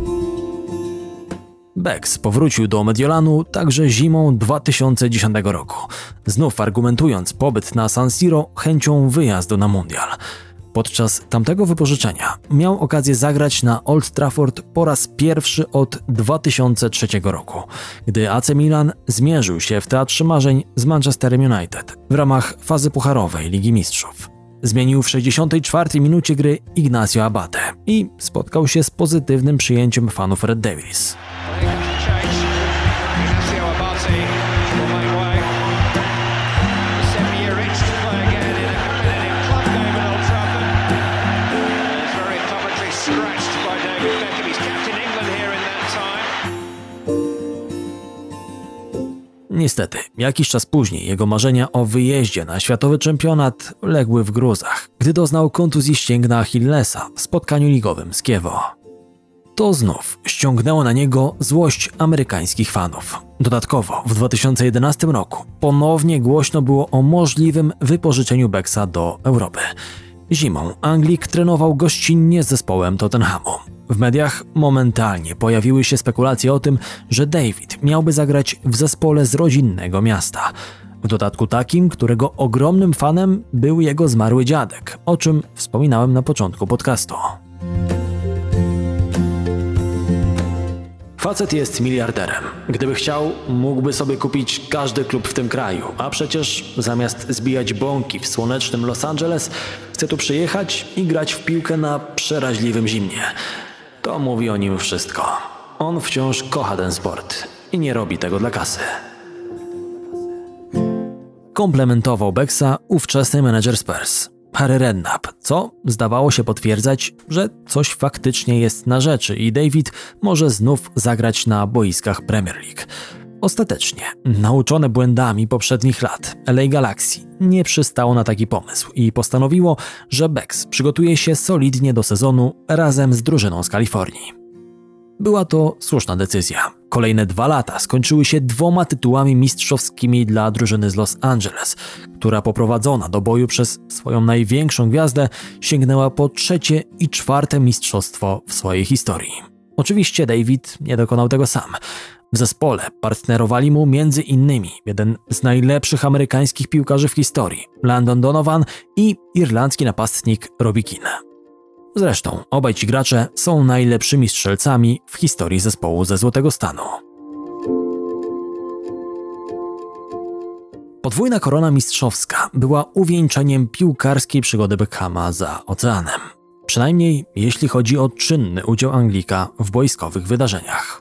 Becks powrócił do Mediolanu także zimą 2010 roku, znów argumentując pobyt na San Siro chęcią wyjazdu na mundial. Podczas tamtego wypożyczenia miał okazję zagrać na Old Trafford po raz pierwszy od 2003 roku, gdy AC Milan zmierzył się w Teatrze Marzeń z Manchesterem United w ramach fazy pucharowej Ligi Mistrzów. Zmienił w 64 minucie gry Ignacio Abate i spotkał się z pozytywnym przyjęciem fanów Red Devils. Niestety, jakiś czas później jego marzenia o wyjeździe na światowy czempionat legły w gruzach, gdy doznał kontuzji ścięgna Achillesa w spotkaniu ligowym z Chievo. To znów ściągnęło na niego złość amerykańskich fanów. Dodatkowo w 2011 roku ponownie głośno było o możliwym wypożyczeniu Becksa do Europy. Zimą Anglik trenował gościnnie z zespołem Tottenhamu. W mediach momentalnie pojawiły się spekulacje o tym, że David miałby zagrać w zespole z rodzinnego miasta. W dodatku takim, którego ogromnym fanem był jego zmarły dziadek, o czym wspominałem na początku podcastu. Facet jest miliarderem. Gdyby chciał, mógłby sobie kupić każdy klub w tym kraju, a przecież zamiast zbijać bąki w słonecznym Los Angeles, chce tu przyjechać i grać w piłkę na przeraźliwym zimnie. To mówi o nim wszystko. On wciąż kocha ten sport i nie robi tego dla kasy. Komplementował Becksa ówczesny menedżer Spurs, Harry Redknapp, co zdawało się potwierdzać, że coś faktycznie jest na rzeczy i David może znów zagrać na boiskach Premier League. Ostatecznie, nauczone błędami poprzednich lat, LA Galaxy nie przystało na taki pomysł i postanowiło, że Becks przygotuje się solidnie do sezonu razem z drużyną z Kalifornii. Była to słuszna decyzja. Kolejne 2 lata skończyły się 2 tytułami mistrzowskimi dla drużyny z Los Angeles, która poprowadzona do boju przez swoją największą gwiazdę sięgnęła po 3. i 4. mistrzostwo w swojej historii. Oczywiście David nie dokonał tego sam. W zespole partnerowali mu m.in. jeden z najlepszych amerykańskich piłkarzy w historii, Landon Donovan, i irlandzki napastnik Robbie Keane. Zresztą obaj ci gracze są najlepszymi strzelcami w historii zespołu ze Złotego Stanu. Podwójna korona mistrzowska była uwieńczeniem piłkarskiej przygody Beckhama za oceanem. Przynajmniej jeśli chodzi o czynny udział Anglika w boiskowych wydarzeniach.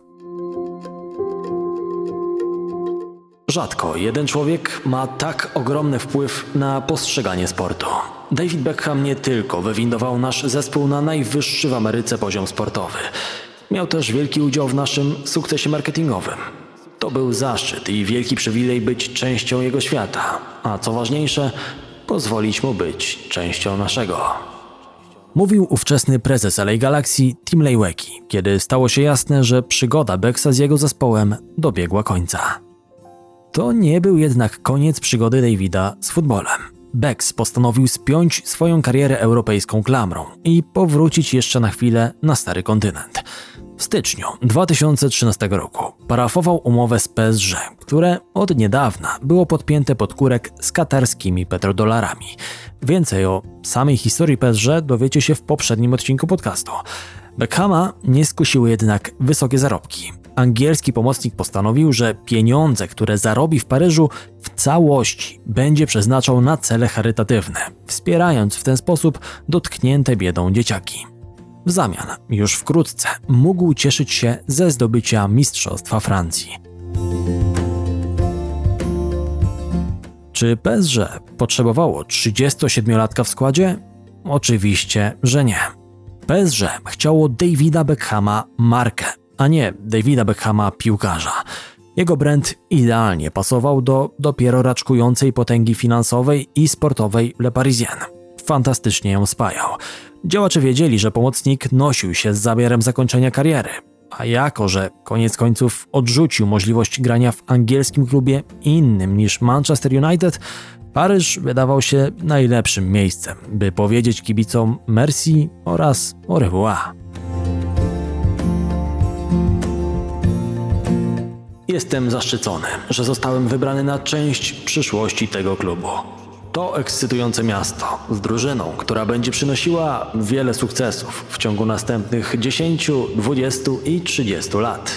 Rzadko jeden człowiek ma tak ogromny wpływ na postrzeganie sportu. David Beckham nie tylko wywindował nasz zespół na najwyższy w Ameryce poziom sportowy. Miał też wielki udział w naszym sukcesie marketingowym. To był zaszczyt i wielki przywilej być częścią jego świata, a co ważniejsze, pozwolić mu być częścią naszego. Mówił ówczesny prezes LA Galaxy Tim Leiweke, kiedy stało się jasne, że przygoda Becksa z jego zespołem dobiegła końca. To nie był jednak koniec przygody Davida z futbolem. Becks postanowił spiąć swoją karierę europejską klamrą i powrócić jeszcze na chwilę na stary kontynent. W styczniu 2013 roku parafował umowę z PSG, które od niedawna było podpięte pod kurek z katarskimi petrodolarami. Więcej o samej historii PSG dowiecie się w poprzednim odcinku podcastu. Beckhama nie skusiły jednak wysokie zarobki. Angielski pomocnik postanowił, że pieniądze, które zarobi w Paryżu, w całości będzie przeznaczał na cele charytatywne, wspierając w ten sposób dotknięte biedą dzieciaki. W zamian już wkrótce mógł cieszyć się ze zdobycia Mistrzostwa Francji. Czy PSG potrzebowało 37-latka w składzie? Oczywiście, że nie. PSG chciało Davida Beckhama markę, a nie Davida Beckhama piłkarza. Jego brand idealnie pasował do dopiero raczkującej potęgi finansowej i sportowej Le Parisien. Fantastycznie ją spajał. Działacze wiedzieli, że pomocnik nosił się z zamiarem zakończenia kariery, a jako że koniec końców odrzucił możliwość grania w angielskim klubie innym niż Manchester United, Paryż wydawał się najlepszym miejscem, by powiedzieć kibicom merci oraz au revoir. Jestem zaszczycony, że zostałem wybrany na część przyszłości tego klubu. To ekscytujące miasto z drużyną, która będzie przynosiła wiele sukcesów w ciągu następnych 10, 20 i 30 lat.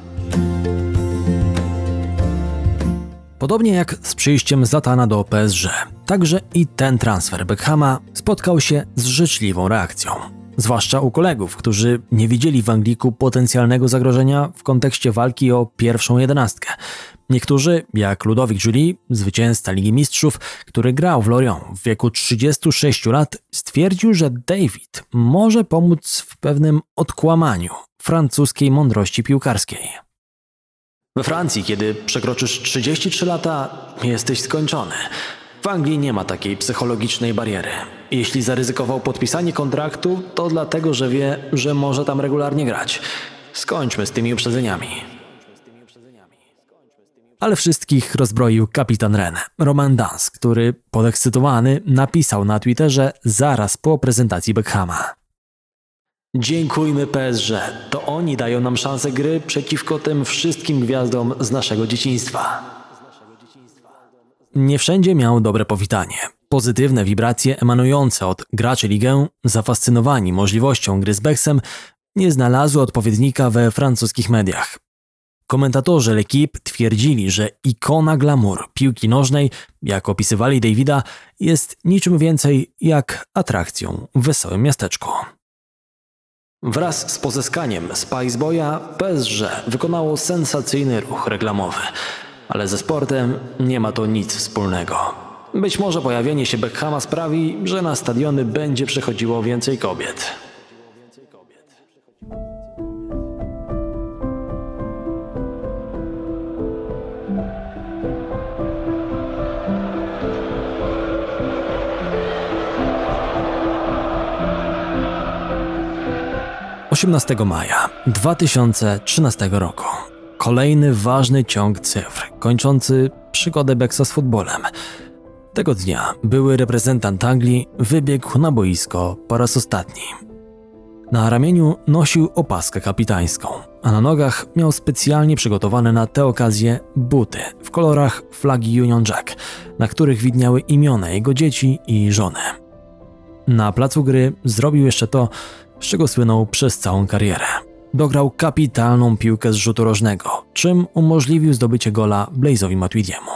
Podobnie jak z przyjściem Zlatana do PSG, także i ten transfer Beckhama spotkał się z życzliwą reakcją. Zwłaszcza u kolegów, którzy nie widzieli w Angliku potencjalnego zagrożenia w kontekście walki o pierwszą 11. Niektórzy, jak Ludovic Julie, zwycięzca Ligi Mistrzów, który grał w Lorient w wieku 36 lat, stwierdził, że David może pomóc w pewnym odkłamaniu francuskiej mądrości piłkarskiej. We Francji, kiedy przekroczysz 33 lata, jesteś skończony. W Anglii nie ma takiej psychologicznej bariery. Jeśli zaryzykował podpisanie kontraktu, to dlatego, że wie, że może tam regularnie grać. Skończmy z tymi uprzedzeniami. Ale wszystkich rozbroił kapitan Rennes, Romain Dance, który podekscytowany napisał na Twitterze zaraz po prezentacji Beckhama: dziękujmy PSG, to oni dają nam szansę gry przeciwko tym wszystkim gwiazdom z naszego dzieciństwa. Nie wszędzie miał dobre powitanie. Pozytywne wibracje emanujące od graczy ligę, zafascynowani możliwością gry z Becksem, nie znalazły odpowiednika we francuskich mediach. Komentatorzy L'Équipe twierdzili, że ikona glamour piłki nożnej, jak opisywali Davida, jest niczym więcej jak atrakcją w wesołym miasteczku. Wraz z pozyskaniem Spice Boya PSG wykonało sensacyjny ruch reklamowy, ale ze sportem nie ma to nic wspólnego. Być może pojawienie się Beckhama sprawi, że na stadiony będzie przychodziło więcej kobiet. „18 maja 2013 roku. Kolejny ważny ciąg cyfr, kończący przygodę Becksa z futbolem. Tego dnia były reprezentant Anglii wybiegł na boisko po raz ostatni. Na ramieniu nosił opaskę kapitańską, a na nogach miał specjalnie przygotowane na tę okazję buty w kolorach flagi Union Jack, na których widniały imiona jego dzieci i żony. Na placu gry zrobił jeszcze to, z czego słynął przez całą karierę. Dograł kapitalną piłkę z rzutu rożnego, czym umożliwił zdobycie gola Blaise'owi Matuidiemu.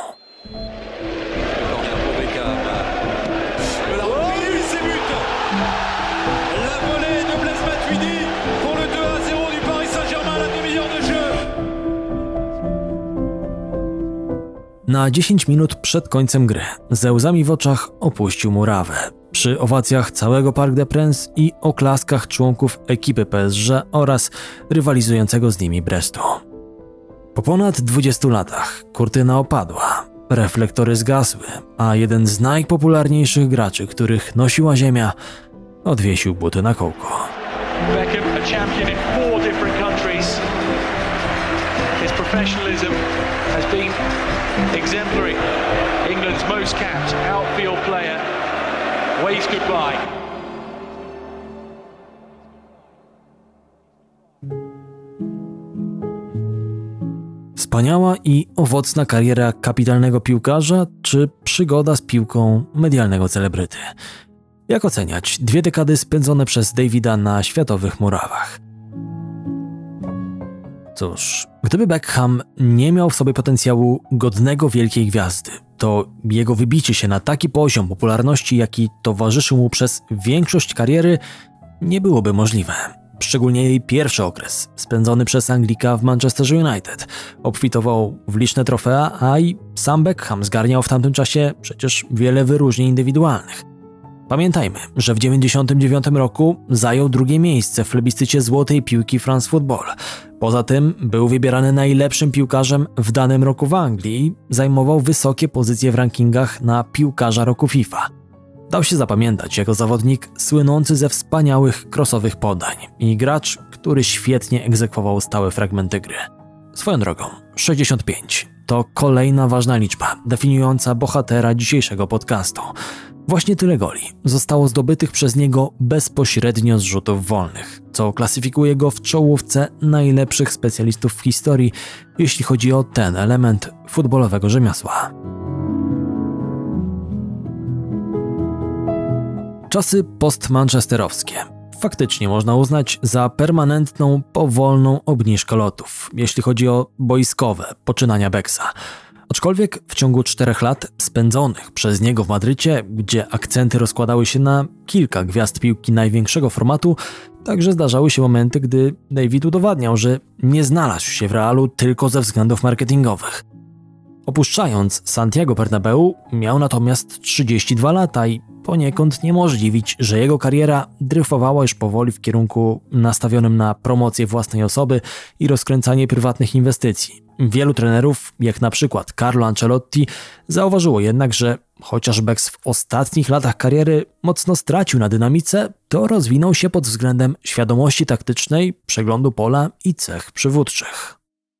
Na 10 minut przed końcem gry, ze łzami w oczach opuścił murawę. Przy owacjach całego Parc des Princes i oklaskach członków ekipy PSG oraz rywalizującego z nimi Brestu. Po ponad 20 latach kurtyna opadła, reflektory zgasły, a jeden z najpopularniejszych graczy, których nosiła ziemia, odwiesił buty na kołko. Beckham, a champion in 4 different countries. His professionalism has been exemplary. England's most capped outfield player waves goodbye. Wspaniała i owocna kariera kapitalnego piłkarza, czy przygoda z piłką medialnego celebryty? Jak oceniać 2 dekady spędzone przez Davida na światowych murawach? Cóż, gdyby Beckham nie miał w sobie potencjału godnego wielkiej gwiazdy, to jego wybicie się na taki poziom popularności, jaki towarzyszył mu przez większość kariery, nie byłoby możliwe. Szczególnie jej pierwszy okres, spędzony przez Anglika w Manchester United, obfitował w liczne trofea, a i sam Beckham zgarniał w tamtym czasie przecież wiele wyróżnień indywidualnych. Pamiętajmy, że w 1999 roku zajął 2. miejsce w plebiscycie Złotej Piłki France Football. Poza tym był wybierany najlepszym piłkarzem w danym roku w Anglii i zajmował wysokie pozycje w rankingach na piłkarza roku FIFA. Dał się zapamiętać jako zawodnik słynący ze wspaniałych crossowych podań i gracz, który świetnie egzekwował stałe fragmenty gry. Swoją drogą, 65 to kolejna ważna liczba definiująca bohatera dzisiejszego podcastu. Właśnie tyle goli zostało zdobytych przez niego bezpośrednio z rzutów wolnych, co klasyfikuje go w czołówce najlepszych specjalistów w historii, jeśli chodzi o ten element futbolowego rzemiosła. Czasy postmanchesterowskie faktycznie można uznać za permanentną, powolną obniżkę lotów, jeśli chodzi o boiskowe poczynania Becksa. Aczkolwiek w ciągu 4 lat spędzonych przez niego w Madrycie, gdzie akcenty rozkładały się na kilka gwiazd piłki największego formatu, także zdarzały się momenty, gdy David udowadniał, że nie znalazł się w Realu tylko ze względów marketingowych. Opuszczając Santiago Bernabeu, miał natomiast 32 lata i poniekąd nie może dziwić, że jego kariera dryfowała już powoli w kierunku nastawionym na promocję własnej osoby i rozkręcanie prywatnych inwestycji. Wielu trenerów, jak na przykład Carlo Ancelotti, zauważyło jednak, że chociaż Becks w ostatnich latach kariery mocno stracił na dynamice, to rozwinął się pod względem świadomości taktycznej, przeglądu pola i cech przywódczych.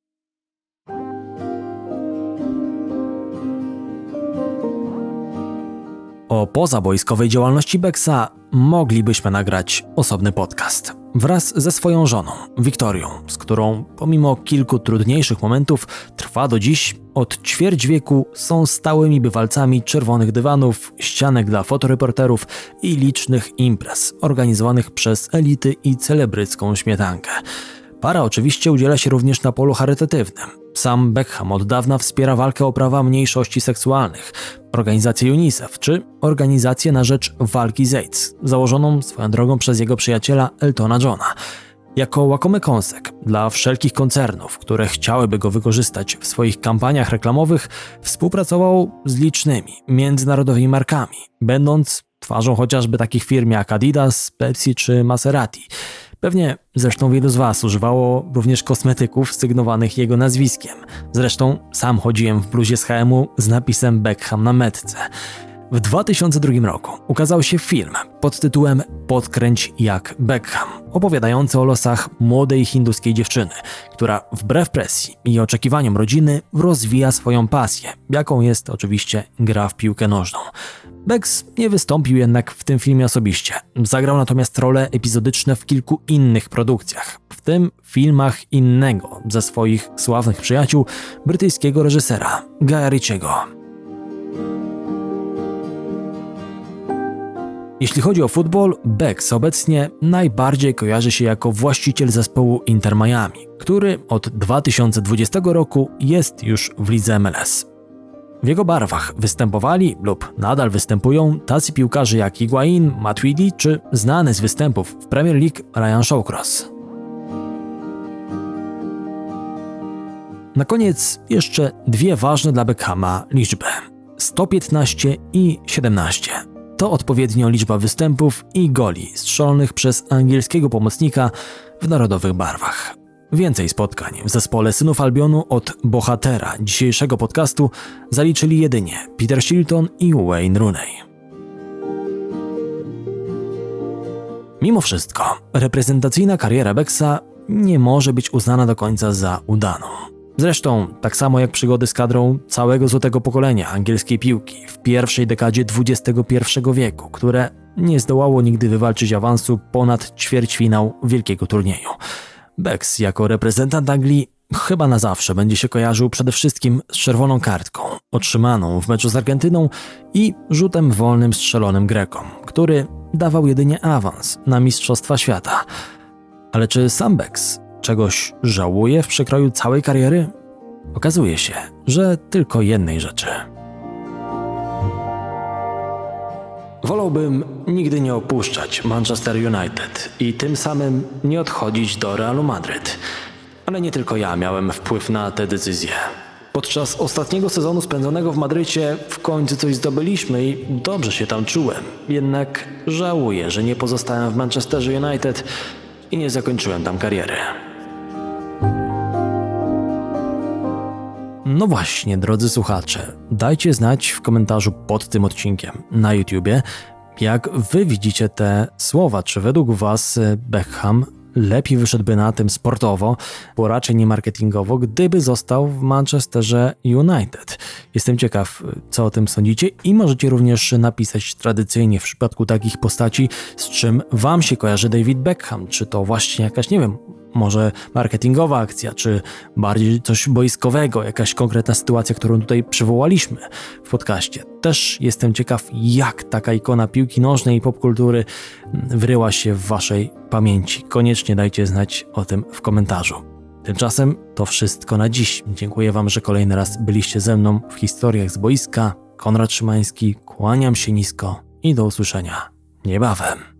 O pozaboiskowej działalności Becksa moglibyśmy nagrać osobny podcast. Wraz ze swoją żoną, Wiktorią, z którą pomimo kilku trudniejszych momentów trwa do dziś, od ćwierć wieku są stałymi bywalcami czerwonych dywanów, ścianek dla fotoreporterów i licznych imprez organizowanych przez elity i celebrycką śmietankę. Para oczywiście udziela się również na polu charytatywnym. Sam Beckham od dawna wspiera walkę o prawa mniejszości seksualnych, organizację UNICEF czy organizację na rzecz walki z AIDS, założoną swoją drogą przez jego przyjaciela Eltona Johna. Jako łakomy kąsek dla wszelkich koncernów, które chciałyby go wykorzystać w swoich kampaniach reklamowych, współpracował z licznymi międzynarodowymi markami, będąc twarzą chociażby takich firm jak Adidas, Pepsi czy Maserati. Pewnie zresztą wielu z Was używało również kosmetyków sygnowanych jego nazwiskiem. Zresztą sam chodziłem w bluzie z H&M-u z napisem Beckham na metce. W 2002 roku ukazał się film pod tytułem Podkręć jak Beckham, opowiadający o losach młodej hinduskiej dziewczyny, która wbrew presji i oczekiwaniom rodziny rozwija swoją pasję, jaką jest oczywiście gra w piłkę nożną. Becks nie wystąpił jednak w tym filmie osobiście. Zagrał natomiast role epizodyczne w kilku innych produkcjach, w tym filmach innego ze swoich sławnych przyjaciół, brytyjskiego reżysera Guya Ritchiego. Jeśli chodzi o futbol, Becks obecnie najbardziej kojarzy się jako właściciel zespołu Inter Miami, który od 2020 roku jest już w lidze MLS. W jego barwach występowali lub nadal występują tacy piłkarze jak Higuain, Matuidi czy znany z występów w Premier League Ryan Shawcross. Na koniec jeszcze dwie ważne dla Beckhama liczby. 115 i 17. To odpowiednio liczba występów i goli strzelonych przez angielskiego pomocnika w narodowych barwach. Więcej spotkań w zespole Synów Albionu od bohatera dzisiejszego podcastu zaliczyli jedynie Peter Shilton i Wayne Rooney. Mimo wszystko, reprezentacyjna kariera Becksa nie może być uznana do końca za udaną. Zresztą, tak samo jak przygody z kadrą całego złotego pokolenia angielskiej piłki w pierwszej dekadzie XXI wieku, które nie zdołało nigdy wywalczyć awansu ponad ćwierćfinał wielkiego turnieju. Becks jako reprezentant Anglii chyba na zawsze będzie się kojarzył przede wszystkim z czerwoną kartką otrzymaną w meczu z Argentyną i rzutem wolnym strzelonym Grekom, który dawał jedynie awans na Mistrzostwa Świata. Ale czy sam Becks czegoś żałuje w przekroju całej kariery? Okazuje się, że tylko jednej rzeczy. Wolałbym nigdy nie opuszczać Manchester United i tym samym nie odchodzić do Realu Madryt. Ale nie tylko ja miałem wpływ na tę decyzję. Podczas ostatniego sezonu spędzonego w Madrycie w końcu coś zdobyliśmy i dobrze się tam czułem. Jednak żałuję, że nie pozostałem w Manchesterze United i nie zakończyłem tam kariery. No właśnie, drodzy słuchacze, dajcie znać w komentarzu pod tym odcinkiem na YouTubie, jak wy widzicie te słowa. Czy według was Beckham lepiej wyszedłby na tym sportowo, bo raczej nie marketingowo, gdyby został w Manchesterze United? Jestem ciekaw, co o tym sądzicie i możecie również napisać tradycyjnie w przypadku takich postaci, z czym wam się kojarzy David Beckham. Czy to właśnie jakaś, nie wiem, może marketingowa akcja, czy bardziej coś boiskowego, jakaś konkretna sytuacja, którą tutaj przywołaliśmy w podcaście. Też jestem ciekaw, jak taka ikona piłki nożnej i popkultury wryła się w waszej pamięci. Koniecznie dajcie znać o tym w komentarzu. Tymczasem to wszystko na dziś. Dziękuję wam, że kolejny raz byliście ze mną w historiach z boiska. Konrad Szymański, kłaniam się nisko i do usłyszenia niebawem.